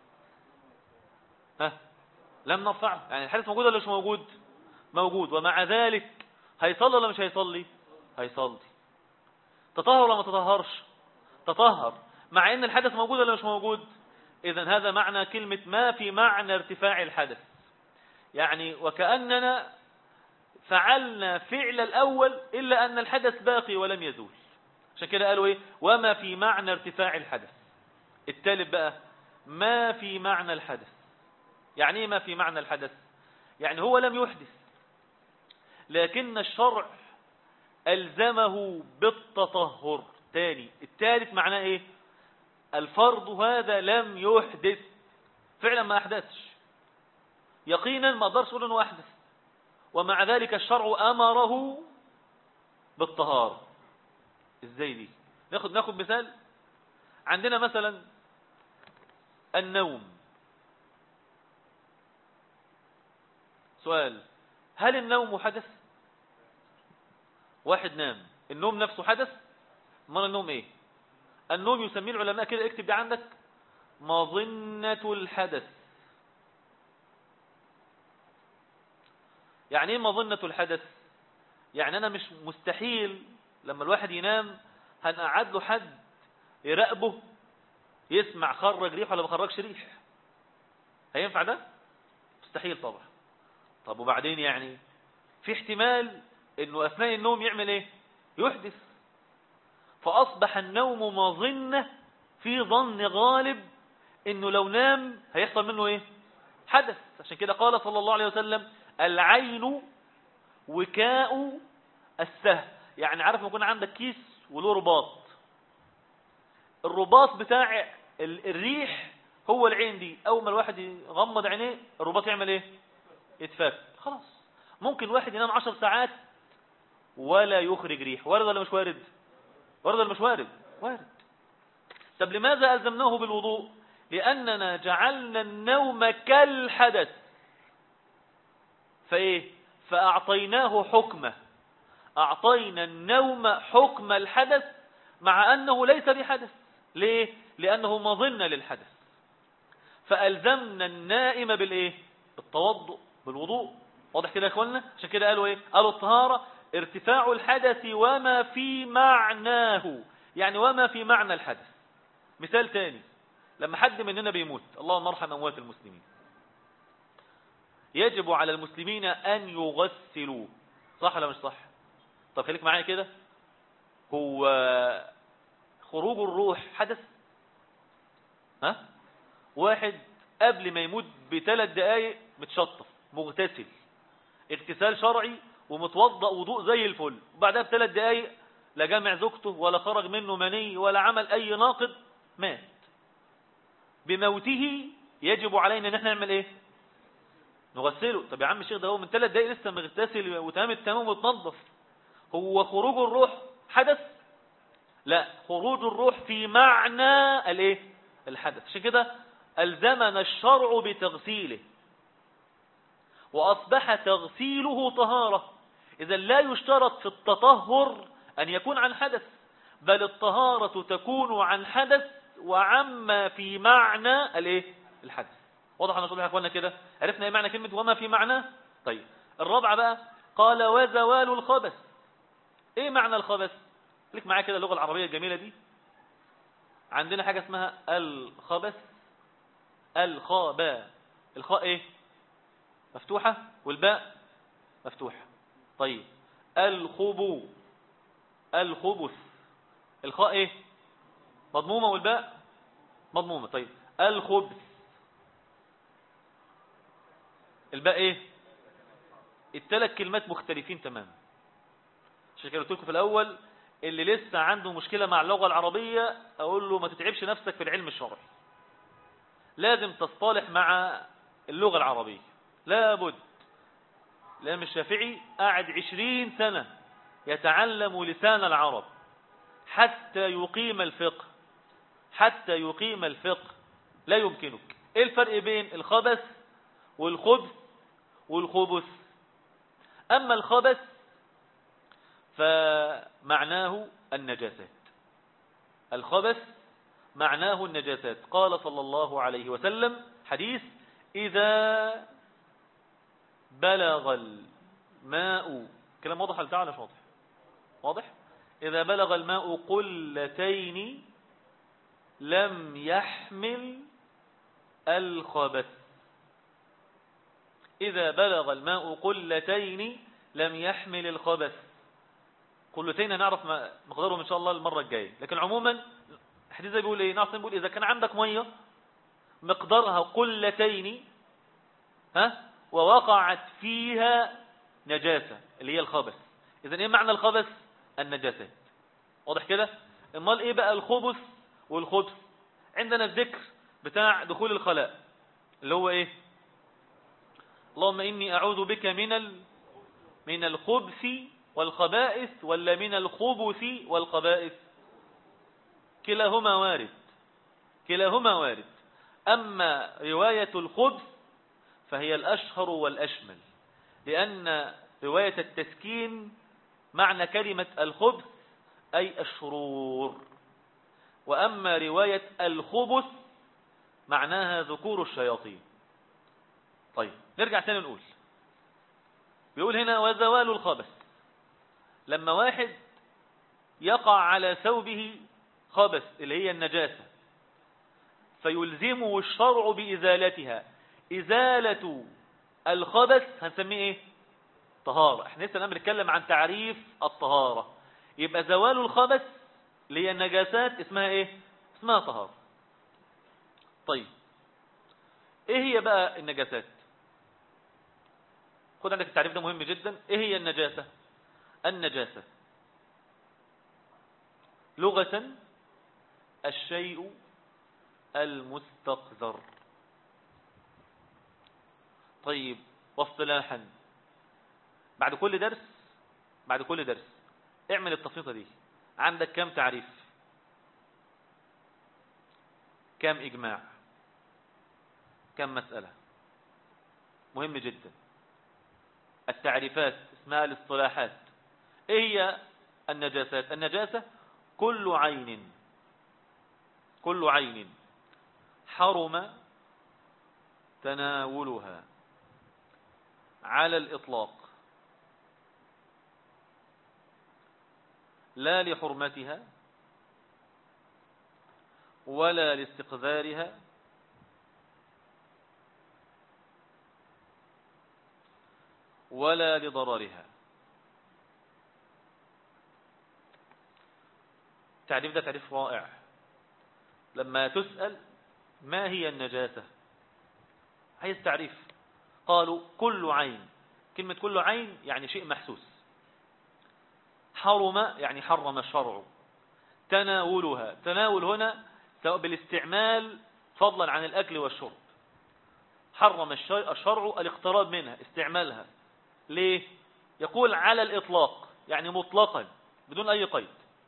لم نرفعه. يعني الحدث موجود ولا مش موجود؟ موجود، ومع ذلك هيصلي ولا مش هيصلي؟ هيصلي. تطهر ولا ما تطهرش؟ تطهر، مع ان الحدث موجود ولا مش موجود؟ اذا هذا معنى كلمة ما في معنى ارتفاع الحدث. يعني وكأننا فعلنا فعل الأول إلا أن الحدث باقي ولم يزول. عشان كده قالوا إيه؟ وما في معنى ارتفاع الحدث. التالت بقى ما في معنى الحدث. يعني إيه ما في معنى الحدث؟ يعني هو لم يحدث لكن الشرع ألزمه بالتطهر. تاني التالت معناه إيه؟ الفرض هذا لم يحدث، فعلا ما أحدثش، يقينا ما أقدرش أقول أنه أحدث، ومع ذلك الشرع أمره بالطهارة. إزاي دي؟ ناخد مثال. عندنا مثلا النوم. سؤال: هل النوم حدث؟ واحد نام، النوم نفسه حدث؟ ما النوم ايه؟ النوم يسميه العلماء كده، اكتب دي عندك، مظنة الحدث. يعني ايه مظنة الحدث؟ يعني انا مش مستحيل لما الواحد ينام هنقعد له حد يراقبه يسمع خرج ريح ولا ما خرجش ريح. هينفع ده؟ مستحيل طبعا. طب وبعدين يعني في احتمال انه اثناء النوم يعمل ايه؟ يحدث. فاصبح النوم مظنة في ظن غالب انه لو نام هيحصل منه ايه؟ حدث. عشان كده قال صلى الله عليه وسلم: العين وكاء السهل. يعني عارف ما يكون عندك كيس وله رباط، الرباط بتاع الريح هو العين دي، اول ما الواحد يغمض عينيه الرباط يعمل ايه؟ يتفك. خلاص. ممكن الواحد ينام 10 ساعات ولا يخرج ريح. وارد ولا مش وارد؟ وارد ولا مش وارد؟ وارد. طب لماذا ألزمناه بالوضوء؟ لأننا جعلنا النوم كالحدث، فإيه؟ فأعطيناه حكمه. أعطينا النوم حكم الحدث مع أنه ليس بحدث. ليه؟ لأنه مظنة للحدث، فألزمنا النائم بالإيه؟ بالتوضؤ، بالوضوء. واضح كده يا اخوانا؟ عشان كده قالوا إيه؟ قالوا الطهارة ارتفاع الحدث وما في معناه، يعني وما في معنى الحدث. مثال تاني، لما حد مننا بيموت، اللهم ارحم أموات المسلمين، يجب على المسلمين أن يغسلوه، صح ولا مش صح؟ طب خليك معايا كده، هو خروج الروح حدث؟ ها؟ واحد قبل ما يموت ب3 دقايق متشطف مغتسل اغتسال شرعي ومتوضأ وضوء زي الفل، وبعدها ب3 دقايق لا جامع زوجته ولا خرج منه مني ولا عمل أي ناقض، مات. بموته يجب علينا ان احنا نعمل ايه؟ نغسله. طب يا عم الشيخ ده هو من 3 دقايق لسه مغتسل وتمام التمام وتنظف، هو خروج الروح حدث؟ لا، خروج الروح في معنى الايه؟ الحدث. عشان كده ألزمنا الشرع بتغسيله، وأصبح تغسيله طهارة. إذا لا يشترط في التطهر أن يكون عن حدث، بل الطهارة تكون عن حدث وعما في معنى الايه؟ الحدث. واضح أن نصلح أخوانا كده؟ عرفنا ايه معنى كلمة وما في معنى؟ طيب الرابعة بقى، قال وزوال الخبث. ايه معنى الخبث؟ لك معايا كده اللغة العربية الجميلة دي، عندنا حاجة اسمها الخبث، الخاء، الخاء ايه؟ مفتوحة والباء مفتوحة. طيب الخبو، الخبث، الخاء ايه؟ مضمومة والباء مضمومة. طيب الخبث، الباء ايه؟ ال3 كلمات مختلفين تماما. عشان كده قلت لكم في الاول، اللي لسه عنده مشكلة مع اللغة العربية اقول له ما تتعبش نفسك في العلم الشرعي، لازم تصطلح مع اللغة العربية لابد. الإمام الشافعي قاعد 20 سنة يتعلم لسان العرب حتى يقيم الفقه، حتى يقيم الفقه. لا يمكنك. ايه الفرق بين الخبث والخبث والخبث؟ أما الخبث فمعناه النجاسات، الخبث معناه النجاسات. قال صلى الله عليه وسلم حديث: إذا بلغ الماء، كلام واضح ولا مش واضح؟ واضح. إذا بلغ الماء قلتين لم يحمل الخبث. إذا بلغ الماء قلتين لم يحمل الخبث. قلتين هنعرف مقدارهم إن شاء الله المرة الجاية، لكن عموما الحديث بيقول إيه؟ نعرف نقول إذا كان عندك مية مقدارها قلتين ووقعت فيها نجاسة اللي هي الخبث. إذن إيه معنى الخبث؟ النجاسات. واضح كده؟ امال إيه بقى الخبث والخبث؟ عندنا الذكر بتاع دخول الخلاء اللي هو إيه؟ اللهم إني أعوذ بك من الخبث والخبائث، ولا من الخبث والخبائث؟ كلاهما وارد، كلاهما وارد. أما رواية الخبث فهي الأشهر والأشمل، لأن رواية التسكين معنى كلمة الخبث أي الشرور، وأما رواية الخبث معناها ذكور الشياطين. طيب نرجع تاني نقول، بيقول هنا وزوال الخبث، لما واحد يقع على ثوبه خبث اللي هي النجاسة فيلزمه الشرع بإزالتها. إزالة الخبث هنسميه إيه؟ طهارة. احنا لسه بنتكلم عن تعريف الطهارة. يبقى زوال الخبث اللي هي النجاسات اسمها إيه؟ اسمها طهارة. طيب إيه هي بقى النجاسات؟ خد عندك التعريف ده مهم جدا. إيه هي النجاسة؟ النجاسة لغة الشيء المستقذر. طيب واصطلاحا، بعد كل درس اعمل التفريطة دي. عندك كم تعريف؟ كم إجماع؟ كم مسألة؟ مهم جدا. التعريفات اسمها الاصطلاحات. ايه هي النجاسات؟ النجاسة كل عين كل عين حرم تناولها على الإطلاق لا لحرمتها ولا لاستقذارها ولا لضررها. التعريف ده تعريف رائع. لما تسأل ما هي النجاسة عايز تعريف، قالوا كل عين. كلمة كل عين يعني شيء محسوس. حرم يعني حرم الشرع. تناولها، تناول هنا سواء بالاستعمال فضلا عن الأكل والشرب. حرم الشرع الاقتراب منها، استعمالها. ليه؟ يقول على الإطلاق يعني مطلقا بدون أي قيد.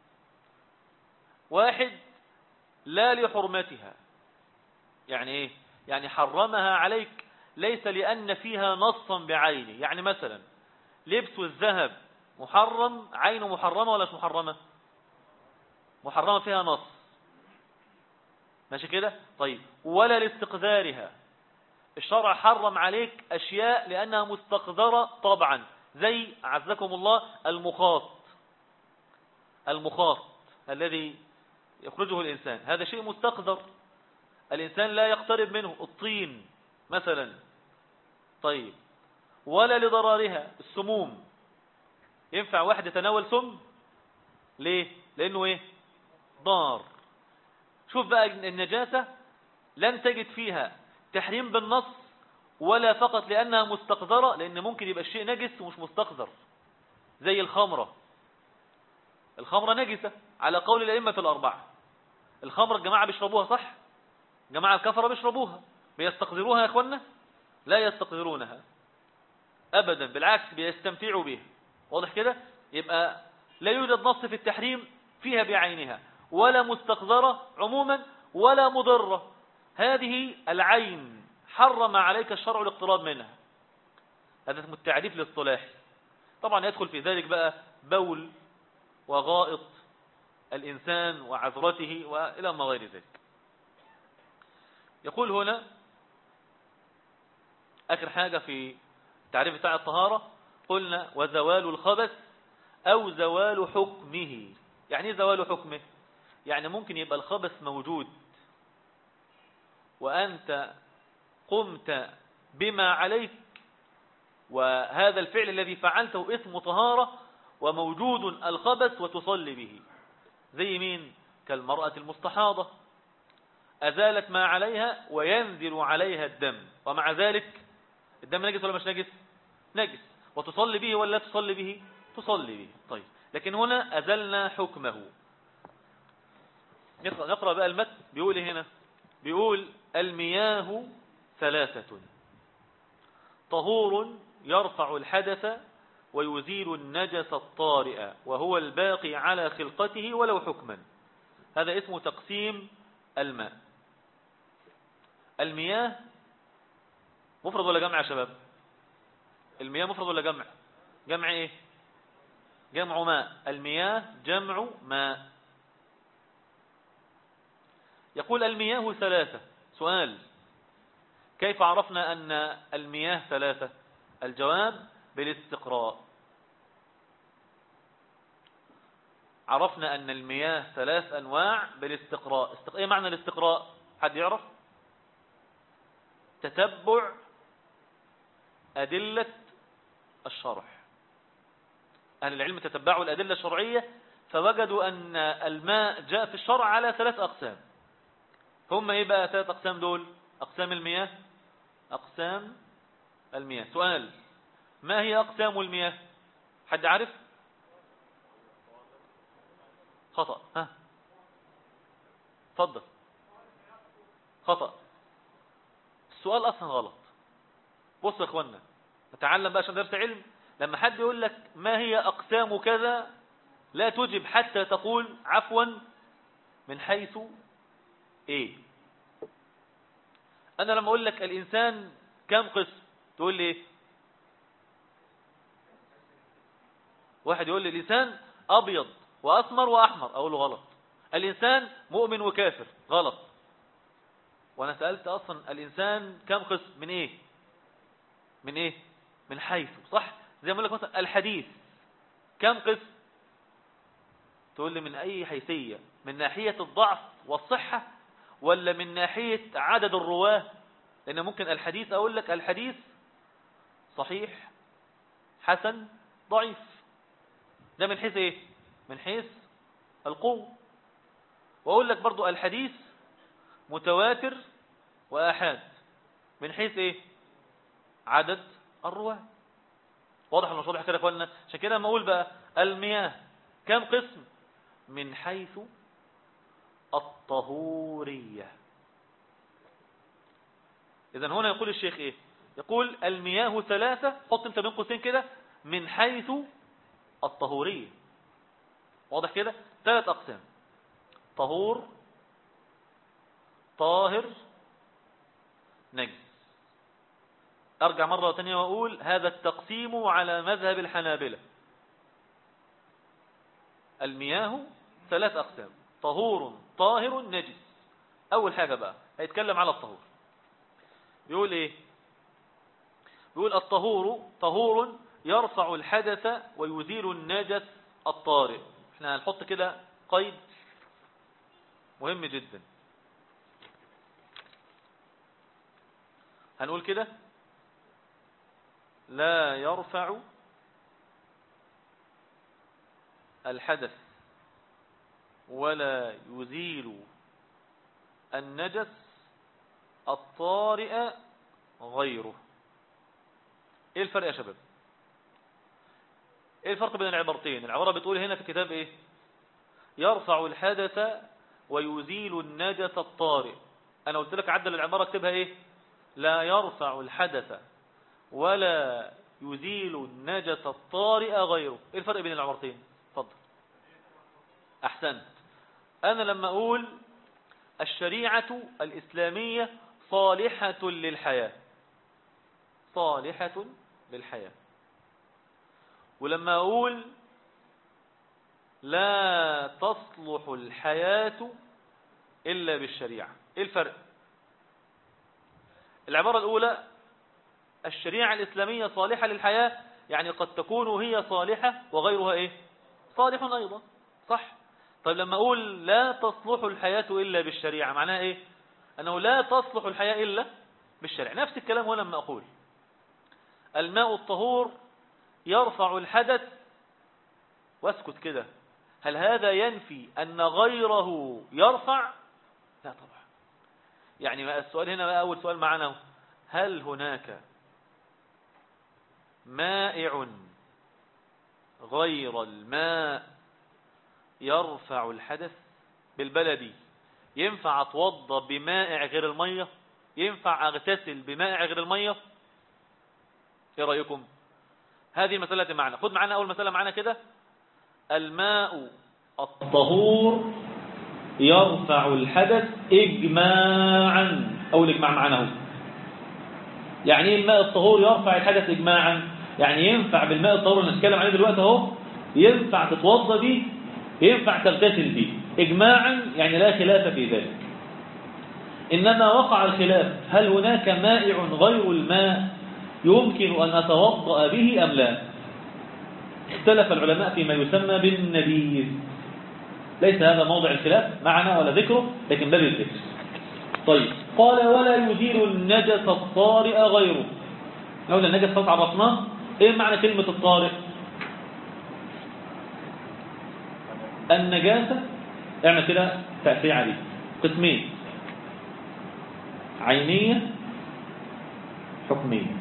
واحد لا لحرمتها، يعني إيه؟ يعني حرمها عليك ليس لأن فيها نصا بعينه. يعني مثلا لبس الذهب محرم، عينه محرمة ولا مش محرمة؟ محرمة فيها نص، ماشي كده؟ طيب ولا لاستقذارها، الشرع حرم عليك أشياء لأنها مستقذرة طبعا، زي عزكم الله المخاط. المخاط الذي يخرجه الإنسان هذا شيء مستقذر، الإنسان لا يقترب منه. الطين مثلا. طيب ولا لضررها، السموم. ينفع واحد يتناول سم؟ ليه؟ لأنه إيه؟ ضار. شوف بقى النجاسة لن تجد فيها تحريم بالنص ولا فقط لأنها مستقذرة، لأن ممكن يبقى الشيء نجس ومش مستقذر، زي الخمرة. الخمرة نجسة على قول الأئمة الأربعة. الخمرة الجماعة بيشربوها صح؟ جماعة الكفرة بيشربوها، بيستقذروها يا أخوانا؟ لا يستقذرونها أبدا، بالعكس بيستمتعوا بها. واضح كده؟ يبقى لا يوجد نص في التحريم فيها بعينها، ولا مستقذرة عموما، ولا مضرة. هذه العين حرم عليك الشرع الاقتراب منها. هذا اسمه التعريف الاصطلاحي. طبعا يدخل في ذلك بقى بول وغائط الإنسان وعذرته وإلى ما غير ذلك. يقول هنا آخر حاجة في التعريف بتاع الطهارة، قلنا وزوال الخبث أو زوال حكمه. يعني ايه زوال حكمه؟ يعني ممكن يبقى الخبث موجود وأنت قمت بما عليك، وهذا الفعل الذي فعلته اسم طهارة، وموجود الخبث وتصلي به. زي مين؟ كالمرأة المستحاضة، أزالت ما عليها وينزل عليها الدم، ومع ذلك الدم نجس ولا مش نجس؟ نجس. وتصلي به ولا تصلي به؟ تصلي به. طيب لكن هنا أزلنا حكمه. نقرأ بقى المتن. بيقول هنا، بيقول المياه ثلاثة: طهور يرفع الحدث ويزيل النجس الطارئ وهو الباقي على خلقته ولو حكما. هذا اسمه تقسيم الماء. المياه مفرد ولا جمع يا شباب؟ المياه مفرد ولا جمع؟ جمع ايه؟ جمع ماء. المياه جمع ماء. يقول المياه ثلاثة. سؤال: كيف عرفنا أن المياه ثلاثة؟ الجواب: بالاستقراء. عرفنا أن المياه ثلاث أنواع بالاستقراء. ايه معنى الاستقراء؟ حد يعرف؟ تتبع أدلة الشرع. أهل العلم تتبعوا الأدلة الشرعية فوجدوا أن الماء جاء في الشرع على ثلاث أقسام. هم إيه بقى ثلاث أقسام دول؟ أقسام المياه. أقسام المياه. سؤال: ما هي أقسام المياه؟ حد عارف؟ خطأ. ها تفضل. خطأ. السؤال أصلا غلط. بص يا اخوانا، نتعلم بقى عشان درس علم. لما حد يقول لك ما هي أقسام كذا، لا تجب حتى تقول عفوا من حيث ايه. انا لما اقول لك الانسان كم قسم تقول لي ايه؟ واحد يقول لي الانسان ابيض واسمر واحمر، اقول له غلط. الإنسان مؤمن وكافر، غلط. وأنا سألت أصلا الإنسان كم قسم؟ من إيه؟ من إيه؟ من حيث، صح؟ زي ما أقول لك مثلا الحديث كم قسم؟ تقول لي من أي حيثية؟ من ناحية الضعف والصحة ولا من ناحية عدد الرواه؟ لأن ممكن الحديث أقول لك الحديث صحيح حسن ضعيف، ده من حيث إيه؟ من حيث القوة. وأقول لك برضو الحديث متواتر وآحاد من حيث إيه؟ عدد الرواه. واضح ولا مش واضح كده يا اخوانا؟ عشان كده لما أقول بقى المياه كم قسم؟ من حيث الطهورية. إذن هنا يقول الشيخ إيه؟ يقول المياه ثلاثة، حط انت بين قوسين كده، من حيث الطهورية. واضح كده؟ 3 أقسام: طهور، طاهر، نجس. أرجع مرة ثانية وأقول هذا التقسيم على مذهب الحنابلة. المياه 3 أقسام: طهور، طاهر، نجس. أول حاجة بقى هيتكلم على الطهور. بيقول إيه؟ بيقول الطهور طهور يرفع الحدث ويزيل النجس الطارئ. احنا هنحط كده قيد مهم جدا، هنقول كده: لا يرفع الحدث ولا يزيل النجس الطارئ غيره. ايه الفرق يا شباب؟ ايه الفرق بين العبارتين؟ العبارة بتقول هنا في الكتاب ايه؟ يرفع الحدث ويزيل النجس الطارئ. انا قلت لك عدل العبارة اكتبها ايه؟ لا يرفع الحدث ولا يزيل النجس الطارئ غيره. ايه الفرق بين العبارتين؟ اتفضل. احسنت. انا لما اقول الشريعة الاسلامية صالحة للحياة، صالحة للحياة، ولما اقول لا تصلح الحياة الا بالشريعة، ايه الفرق؟ العبارة الاولى الشريعة الاسلامية صالحة للحياة، يعني قد تكون هي صالحة وغيرها ايه؟ صالح ايضا، صح؟ طيب لما اقول لا تصلح الحياة الا بالشريعة، معناها ايه؟ انه لا تصلح الحياة الا بالشريعة. نفس الكلام هو لما اقول الماء الطهور يرفع الحدث واسكت كده، هل هذا ينفي ان غيره يرفع؟ لا طبعا. يعني السؤال هنا بقى، اول سؤال معنا: هل هناك مائع غير الماء يرفع الحدث؟ بالبلدي ينفع اتوضى بمائع غير المية؟ ينفع اغتسل بمائع غير المية؟ ايه رأيكم؟ هذه المسألة معنا. خد معنا اول مسألة معنا كده: الماء الطهور يرفع الحدث اجماعا. اول اجماع معنا هو. يعني ايه الماء الطهور يرفع الحدث اجماعا؟ يعني ينفع بالماء الطهور اللي نتكلم عليه دلوقتي اهو، ينفع تتوضى به، ينفع تغتسل به اجماعا، يعني لا خلاف في ذلك. انما وقع الخلاف: هل هناك مائع غير الماء يمكن ان اتوضا به ام لا؟ اختلف العلماء فيما يسمى بالنبيذ. ليس هذا موضع الخلاف معنا ولا ذكره، لكن باب الذكر. طيب، قال ولا يزيل النجس الطارئ غيره. لولا النجس خلاص عرفناه. ايه معنى كلمة الطارئ؟ النجاسة، اعمل كده تأثير عليه، قسمين: عينية، حكمية.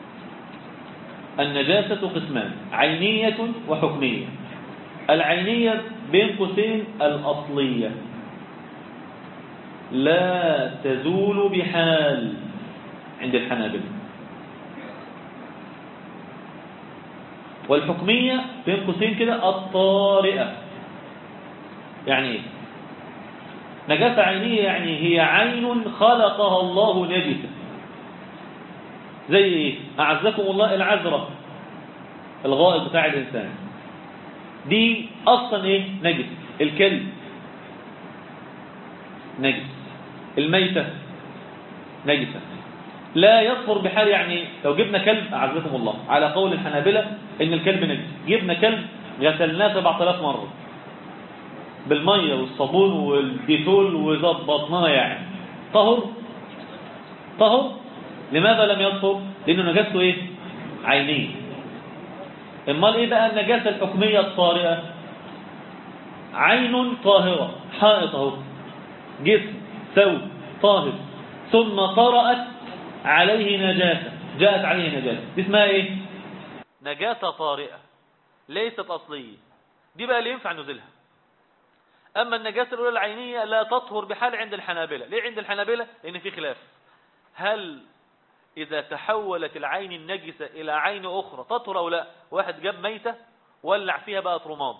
النجاسة قسمان: عينية وحكمية. العينية بين قوسين الأصلية، لا تزول بحال عند الحنابلة. والحكمية بين قوسين كده الطارئة. يعني ايه؟ نجاسة عينية يعني هي عين خلقها الله نجسة. زي ايه؟ أعزكم الله العذرة، الغائط بتاع الإنسان، دي أصلا ايه؟ نجس. الكلب نجس. الميتة نجسة لا يطهر بحال. يعني لو جبنا كلب أعزكم الله على قول الحنابلة إن الكلب نجس، جبنا كلب غسلناه 7000 مرة بالمية والصابون والديتول وظبطناه، يعني طهر؟ طهر. لماذا لم يطهر؟ لأنه نجاسته إيه؟ عينية. امال إيه بقى النجاسة الحكمية الطارئة؟ عين طاهرة، حائط اهو، جسم ثوب طاهر، ثم طرأت عليه نجاسة، جاءت عليه نجاسة، دي اسمها ايه؟ نجاسة طارئة ليست أصلية، دي بقى اللي ينفع نزلها. أما النجاسة الأولى العينية لا تطهر بحال عند الحنابلة. ليه عند الحنابلة؟ لأن في خلاف، هل إذا تحولت العين النجسة إلى عين أخرى تطهر أو لا؟ واحد جاب ميتة ولع فيها بقى رماد،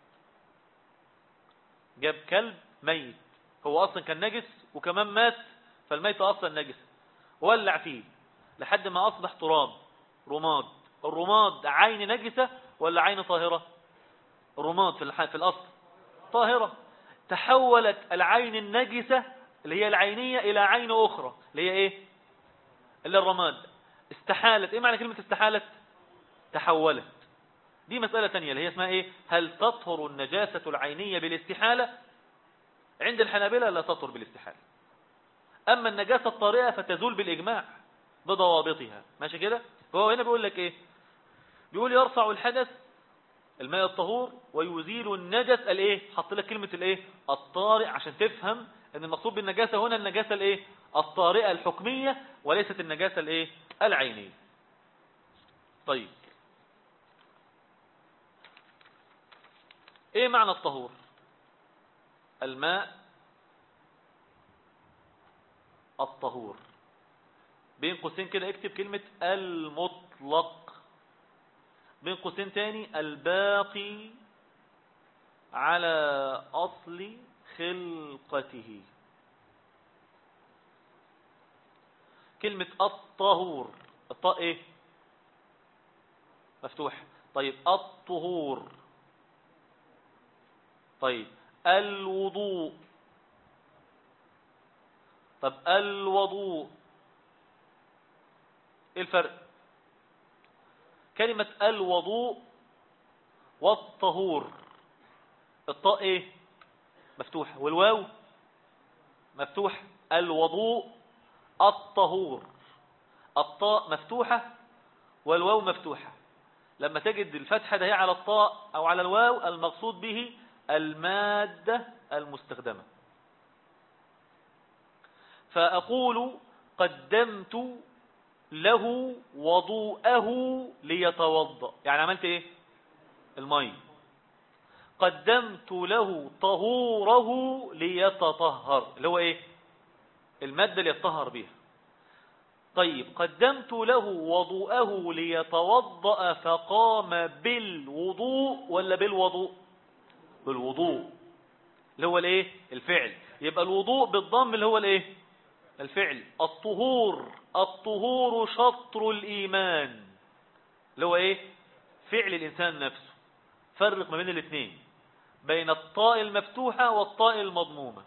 جاب كلب ميت هو أصلا كان نجس وكمان مات، فالميتة أصلا نجس، ولع فيه لحد ما أصبح تراب رماد. الرماد عين نجسة ولا عين طاهرة؟ الرماد في الأصل طاهرة. تحولت العين النجسة اللي هي العينية إلى عين أخرى اللي هي إيه؟ اللي الرماد. استحالت. إيه معنى كلمة استحالت؟ تحولت. دي مسألة تانية اللي هي اسمها إيه؟ هل تطهر النجاسة العينية بالاستحالة؟ عند الحنابلة لا تطهر بالاستحالة. أما النجاسة الطارئة فتزول بالإجماع بضوابطها. ماشي كده؟ فهو هنا بيقول لك إيه؟ بيقول يرفع الحدث الماء الطهور ويزيل النجس الايه؟ حط لك كلمة الايه؟ الطارئ عشان تفهم ان المقصود بالنجاسة هنا النجاسة الايه؟ الطارئة الحكمية وليست النجاسة الايه؟ العينية. طيب ايه معنى الطهور؟ الماء الطهور بين قوسين كده اكتب كلمة المطلق، بين قوسين تاني الباقي على أصل خلقته. كلمة الطهور، الطاء ايه؟ مفتوح. طيب الطهور. طيب الوضوء. طب الوضوء ايه الفرق؟ كلمة الوضوء والطهور الطاء ايه؟ مفتوحة والواو مفتوحة. الوضوء الطهور الطاء مفتوحة والواو مفتوحة. لما تجد الفتحة ده على الطاء او على الواو المقصود به المادة المستخدمة. فأقول قدمت له وضوءه ليتوضأ، يعني عملت ايه؟ المي. قدمت له طهوره ليتطهر اللي هو ايه؟ المادة اللي يتطهر بها. طيب قدمت له وضوءه ليتوضأ فقام بالوضوء ولا بالوضوء؟ بالوضوء اللي هو الايه؟ الفعل. يبقى الوضوء بالضم اللي هو الايه؟ الفعل. الطهور، الطهور شطر الإيمان اللي هو ايه؟ فعل الإنسان نفسه. فرق ما بين الاثنين، بين الطاء المفتوحة والطاء المضمومة.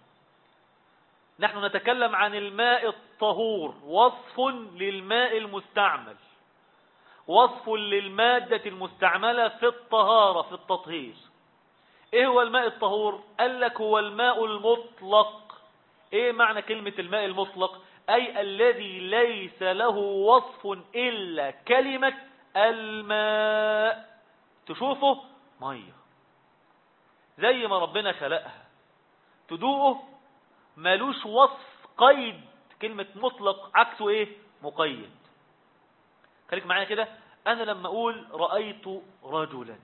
نحن نتكلم عن الماء الطهور، وصف للماء المستعمل، وصف للمادة المستعملة في الطهارة في التطهير. ايه هو الماء الطهور؟ قال لك هو الماء المطلق. ايه معنى كلمة الماء المطلق؟ اي الذي ليس له وصف الا كلمة الماء. تشوفه مية زي ما ربنا خلقها، تدوقه مالوش وصف قيد. كلمة مطلق عكسه ايه؟ مقيد. خليك معايا كده. انا لما اقول رأيت رجلا،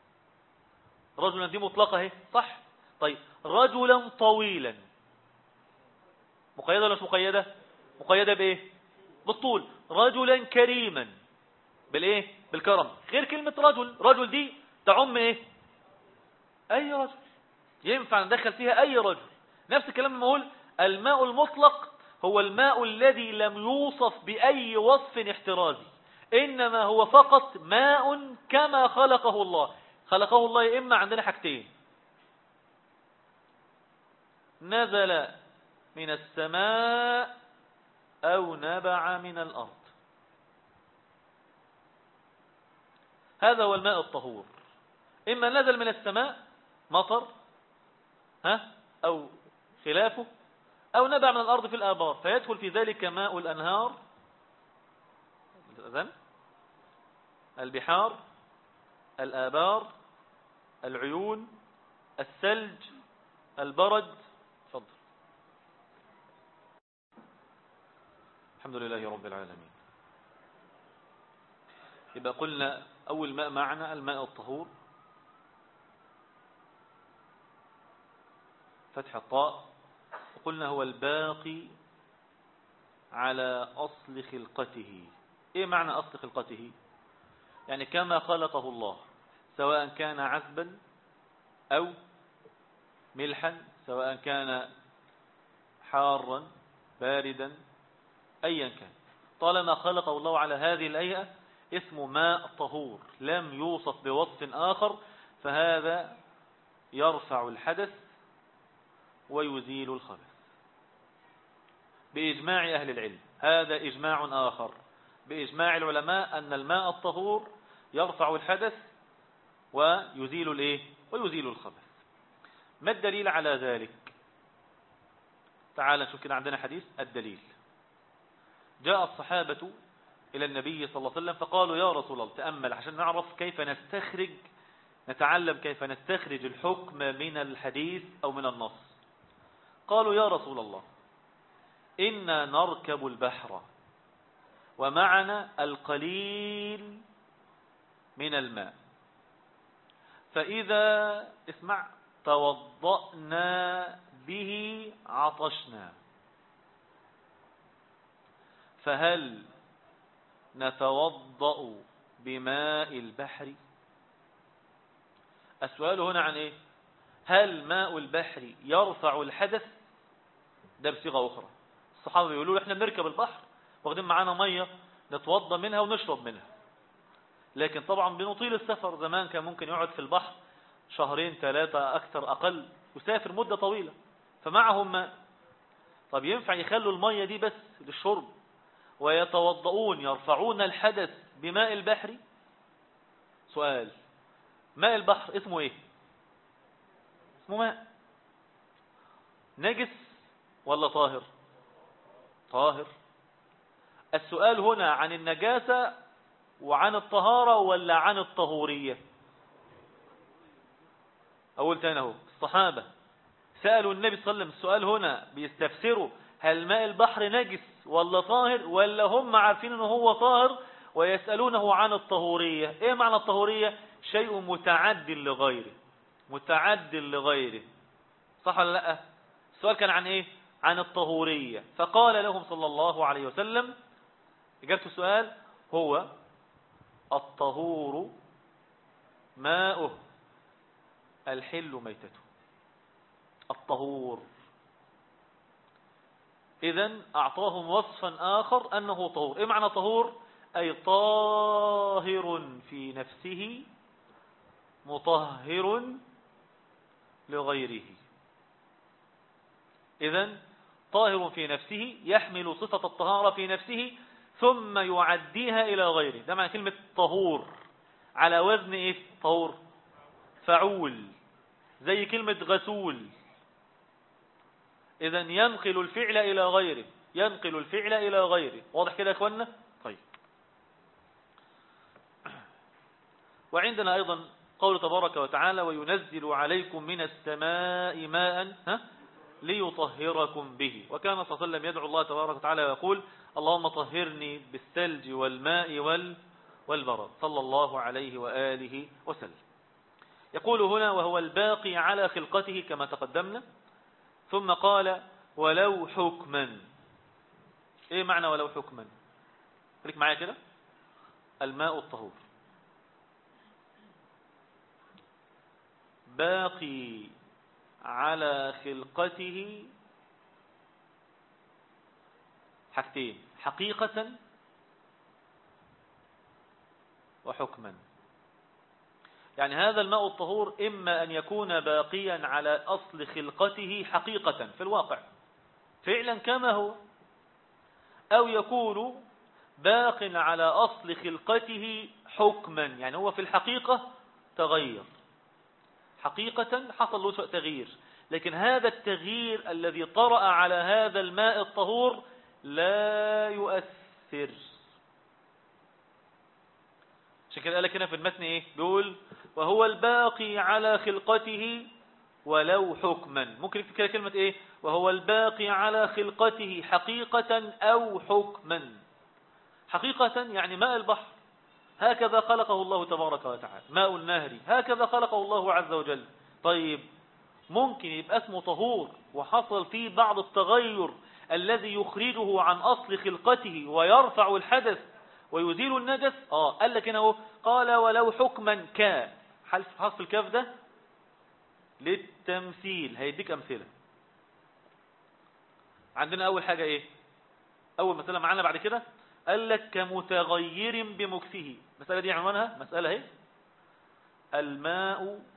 رجلا دي مطلقة اهي صح؟ طيب رجلا طويلا مقيدة ولا مش مقيدة؟ مقيدة بايه؟ بالطول. رجلا كريما بالايه؟ بالكرم. غير كلمة رجل، رجل دي تعم ايه؟ اي رجل، ينفع ندخل فيها اي رجل. نفس الكلام لما اقول الماء المطلق هو الماء الذي لم يوصف باي وصف احترازي، انما هو فقط ماء كما خلقه الله. خلقه الله يا اما عندنا حاجتين: نزل من السماء أو نبع من الأرض. هذا هو الماء الطهور، إما نزل من السماء مطر أو خلافه، أو نبع من الأرض في الآبار، فيدخل في ذلك ماء الأنهار، البحار، الآبار، العيون، الثلج، البرد. تفضل. الحمد لله رب العالمين. يبقى قلنا أول ماء معنا الماء الطهور، فتح الطاء، وقلنا هو الباقي على أصل خلقته. إيه معنى أصل خلقته؟ يعني كما خلقه الله، سواء كان عذبا أو ملحا، سواء كان حارا باردا، أيا كان، طالما خلقه الله على هذه الهيئة اسمه ماء طهور، لم يوصف بوصف آخر، فهذا يرفع الحدث ويزيل الخبث بإجماع أهل العلم. هذا إجماع آخر بإجماع العلماء أن الماء الطهور يرفع الحدث ويزيل الخبث. ما الدليل على ذلك؟ تعال نشوف كده، عندنا حديث الدليل. جاء الصحابة إلى النبي صلى الله عليه وسلم فقالوا يا رسول الله، تأمل عشان نعرف كيف نتعلم كيف نستخرج الحكم من الحديث أو من النص. قالوا يا رسول الله، إنا نركب البحر ومعنا القليل من الماء، فإذا توضأنا به عطشنا، فهل نتوضأ بماء البحر؟ السؤال هنا عن إيه؟ هل ماء البحر يرفع الحدث؟ ده بصيغة أخرى. الصحابة يقولوا احنا بنركب البحر واخدين معانا مية نتوضأ منها ونشرب منها، لكن طبعا بنطيل السفر. زمان كان ممكن يقعد في البحر 2 3 أكثر أقل، يسافر مدة طويلة، فمعهم ماء. طب ينفع يخلوا المية دي بس للشرب ويتوضؤون يرفعون الحدث بماء البحر؟ سؤال، ماء البحر اسمه ايه؟ اسمه ماء نجس ولا طاهر؟ طاهر. السؤال هنا عن النجاسة وعن الطهارة ولا عن الطهورية؟ أقول تاني اهو، الصحابة سألوا النبي صلى الله عليه وسلم السؤال هنا بيستفسروا هل ماء البحر نجس ولا طاهر، ولا هم عارفين انه هو طاهر ويسألونه عن الطهورية؟ ايه معنى الطهورية؟ شيء متعد لغيره، متعد لغيره، صح ولا لا؟ السؤال كان عن ايه؟ عن الطهورية. فقال لهم صلى الله عليه وسلم، إجابة السؤال هو الطهور ماؤه الحل ميتته. الطهور. إذن أعطاهم وصفا آخر أنه طهور. إيه معنى طهور؟ أي طاهر في نفسه مطهر لغيره. إذن طاهر في نفسه يحمل صفة الطهارة في نفسه ثم يعديها إلى غيره. ده معنى كلمة طهور، على وزن إيه؟ طهور فعول، زي كلمة غسول. إذن ينقل الفعل إلى غيره، ينقل الفعل إلى غيره. واضح كده يا أخوانا؟ طيب. وعندنا أيضا قول تبارك وتعالى وينزل عليكم من السماء ماء ليطهركم به. وكان صلى الله عليه وسلم يدعو الله تبارك وتعالى ويقول اللهم طهرني بالثلج والماء والبرد، صلى الله عليه وآله وسلم. يقول هنا وهو الباقي على خلقته كما تقدمنا. ثم قال ولو حكما. ايه معنى ولو حكما؟ خليك معايا كده. الماء الطهور باقي على خلقته حاجتين، حقيقة وحكما. يعني هذا الماء الطهور إما أن يكون باقيا على أصل خلقته حقيقة في الواقع، فعلا كما هو، أو يكون باق على أصل خلقته حكما، يعني هو في الحقيقة تغير، حقيقة حصل له تغيير، لكن هذا التغيير الذي طرأ على هذا الماء الطهور لا يؤثر. عشان كده قال لك هنا في المتن ايه؟ بيقول وهو الباقي على خلقته ولو حكما. ممكن يكتب كده كلمة ايه؟ وهو الباقي على خلقته حقيقة او حكما. حقيقة يعني ماء البحر هكذا خلقه الله تبارك وتعالى، ماء النهر هكذا خلقه الله عز وجل. طيب ممكن يبقى اسمه طهور وحصل فيه بعض التغير الذي يخرجه عن أصل خلقته ويرفع الحدث ويزيل النجس. قال لك هنا قال ولو حكما حرف الكاف ده للتمثيل، هيديك أمثلة. عندنا أول حاجة إيه؟ أول مثلا معانا بعد كده قال لك كمتغير بمكثه. المسألة دي عنوانها مسألة اهي، الماء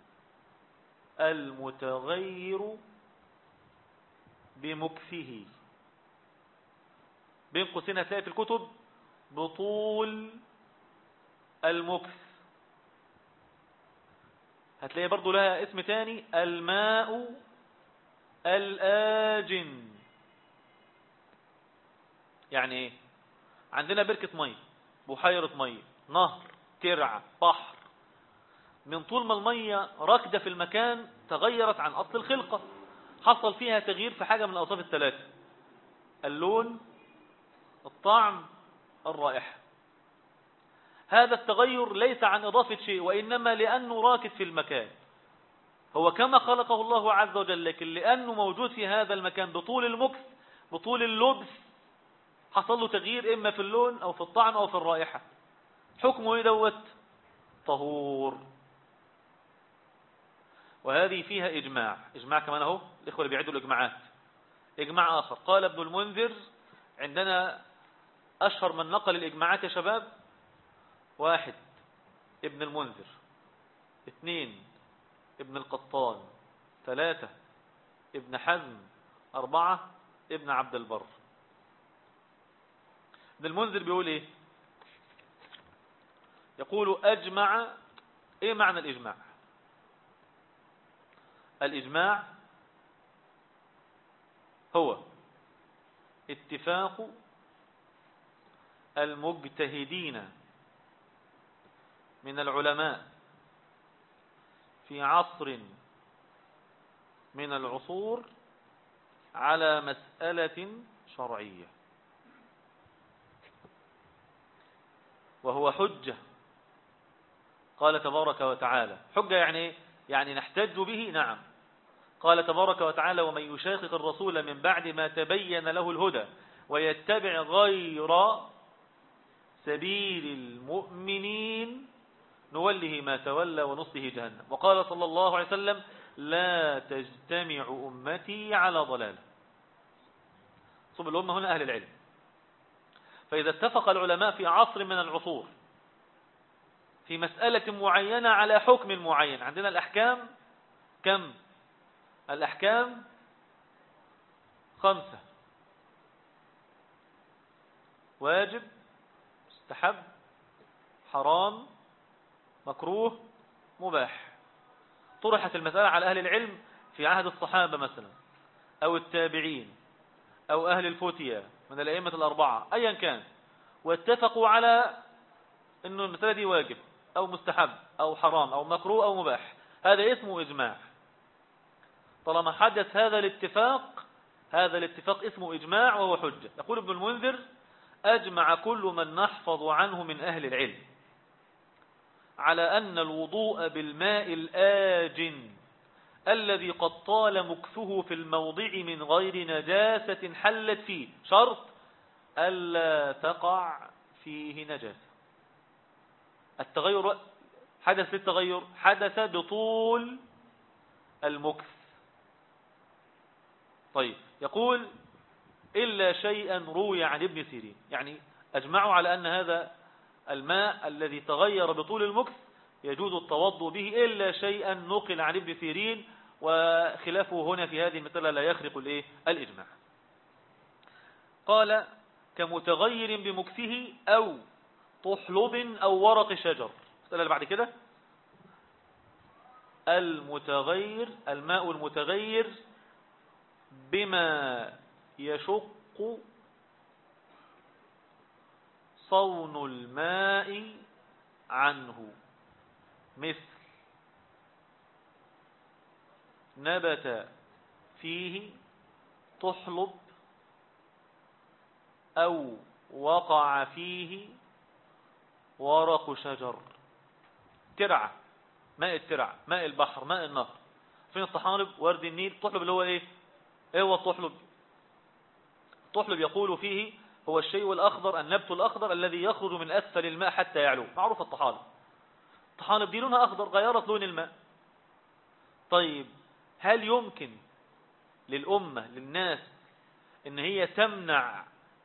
المتغير بمكثه. بين قوسين هتلاقي في الكتب بطول المكث، هتلاقي برضو لها اسم تاني الماء الآجن. يعني ايه؟ عندنا بركة مية، بحيرة مية، نهر، ترعة، بحر، من طول ما المية راكدة في المكان تغيرت عن أصل الخلقة، حصل فيها تغيير في حاجة من الأوصاف الثلاثة: اللون، الطعم، الرائحة. هذا التغير ليس عن إضافة شيء، وإنما لأنه راكد في المكان، هو كما خلقه الله عز وجل، لكن لأنه موجود في هذا المكان بطول المكث، بطول اللبس، حصل له تغيير إما في اللون أو في الطعم أو في الرائحة. حكمه إيه دوت؟ طهور. وهذه فيها إجماع كمان اهو، الإخوة اللي بيعدوا الإجماعات. إجماع آخر قال ابن المنذر، عندنا أشهر من نقل الإجماعات يا شباب: 1 ابن المنذر، 2 ابن القطان، 3 ابن حزم، 4 ابن عبد البر. ابن المنذر بيقول ايه؟ يقول أجمع. ايه معنى الإجماع؟ الإجماع هو اتفاق المجتهدين من العلماء في عصر من العصور على مسألة شرعية، وهو حجة. قال تبارك وتعالى، حجة يعني ايه؟ يعني نحتج به. نعم، قال تبارك وتعالى: ومن يشاقق الرسول من بعد ما تبين له الهدى ويتبع غير سبيل المؤمنين نوله ما تولى ونصله جهنم. وقال صلى الله عليه وسلم: لا تجتمع أمتي على ضلالة. صب الأمة هنا أهل العلم. فإذا اتفق العلماء في عصر من العصور في مسألة معينة على حكم معين، عندنا الأحكام كم؟ الأحكام 5: واجب، مستحب، حرام، مكروه، مباح. طرحت المسألة على أهل العلم في عهد الصحابة مثلا، أو التابعين، أو أهل الفتية من الأئمة الأربعة أيا كان، واتفقوا على أنه المسألة دي واجب أو مستحب أو حرام أو مكروه أو مباح. هذا اسمه إجماع. طالما حدث هذا الاتفاق اسمه إجماع وهو حجة. يقول ابن المنذر: أجمع كل من نحفظ عنه من أهل العلم على أن الوضوء بالماء الآجن الذي قد طال مكثه في الموضع من غير نجاسة حلت فيه، شرط ألا تقع فيه نجاسة. التغير حدث للتغير، حدث بطول المكث. طيب، يقول: إلا شيئا روي عن ابن سيرين، يعني أجمعوا على أن هذا الماء الذي تغير بطول المكث يجوز التوضؤ به، إلا شيئا نقل عن ابن سيرين، وخلافه هنا في هذه المسألة لا يخرق الإجماع. قال كمتغير بمكثه أو طحلب أو ورق شجر. السؤال اللي بعد كده، الماء المتغير بما يشق صون الماء عنه، مثل نبت فيه طحلب أو وقع فيه ورق شجر. ترعة، ماء الترعة، ماء البحر، ماء النهر. فين الطحالب؟ ورد النيل. الطحلب اللي هو ايه هو الطحلب؟ الطحلب يقول فيه هو الشيء الأخضر، النبت الأخضر الذي يخرج من أسفل الماء حتى يعلو، معروف الطحالب. الطحالب دي لونها أخضر، غيرت لون الماء. طيب هل يمكن للأمة للناس ان هي تمنع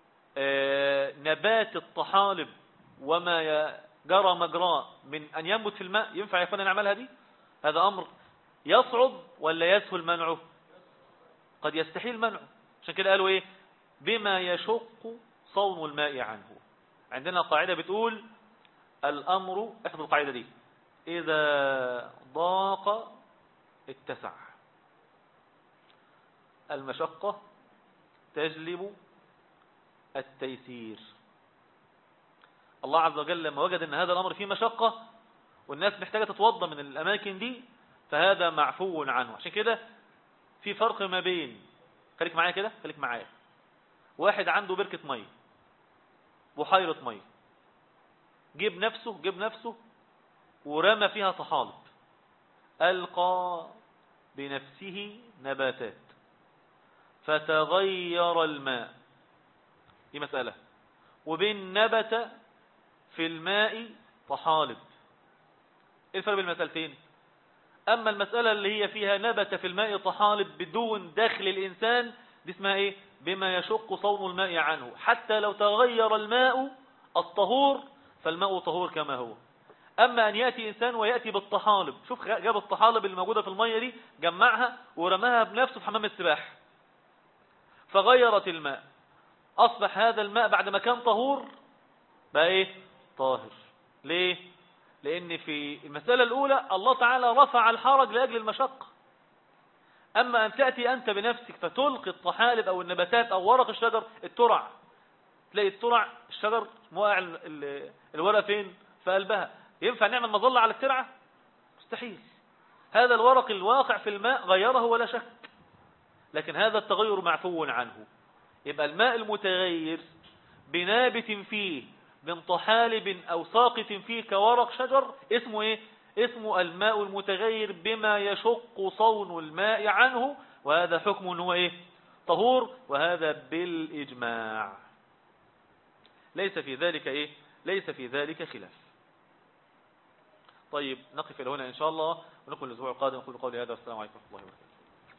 نبات الطحالب وما جرى مجراه من أن ينبت في الماء؟ ينفع يكون نعملها دي؟ هذا أمر يصعب ولا يسهل منعه؟ قد يستحيل منعه. عشان كده قالوا ايه؟ بما يشق صون الماء عنه. عندنا قاعدة بتقول الأمر، احفظ القاعدة دي، إذا ضاق اتسع. المشقة تجلب التيسير. الله عز وجل لما وجد ان هذا الأمر فيه مشقة والناس محتاجة تتوضى من الأماكن دي، فهذا معفو عنه. عشان كده في فرق ما بين، خليك معايا كده، خليك معايا، واحد عنده بركة مية، بحيرة مية، جيب نفسه ورمى فيها طحالب، ألقى بنفسه نباتات فتغير الماء، دي مسألة. وبين نبت في الماء طحالب، ايه الفرق بين المسألتين؟ أما المسألة اللي هي فيها نبت في الماء طحالب بدون دخل الإنسان، دي اسمها ايه؟ بما يشق صون الماء عنه، حتى لو تغير الماء الطهور فالماء طهور كما هو. أما أن يأتي إنسان ويأتي بالطحالب، شوف جاب الطحالب اللي موجودة في المية دي، جمعها ورماها بنفسه في حمام السباحة فغيرت الماء، أصبح هذا الماء بعد ما كان طهور بقى ايه؟ طاهر. ليه؟ لأن في المسألة الأولى الله تعالى رفع الحرج لأجل المشقة. أما أن تأتي أنت بنفسك فتلقي الطحالب أو النباتات أو ورق الشجر، الترع، تلاقي الترع الشجر موقع الورق فين؟ في قلبها. ينفع نعمل مظلة على الترعة؟ مستحيل. هذا الورق الواقع في الماء غيره ولا شك، لكن هذا التغير معفو عنه. يبقى الماء المتغير بنابت فيه من طحالب أو ساقط فيه كورق شجر اسمه ايه؟ اسمه الماء المتغير بما يشق صون الماء عنه، وهذا حكم هو ايه؟ طهور، وهذا بالإجماع، ليس في ذلك ايه؟ ليس في ذلك خلاف. طيب نقف إلى هنا إن شاء الله ونكمل الأسبوع القادم. أقول قولي هذا والسلام عليكم ورحمة الله وبركاته.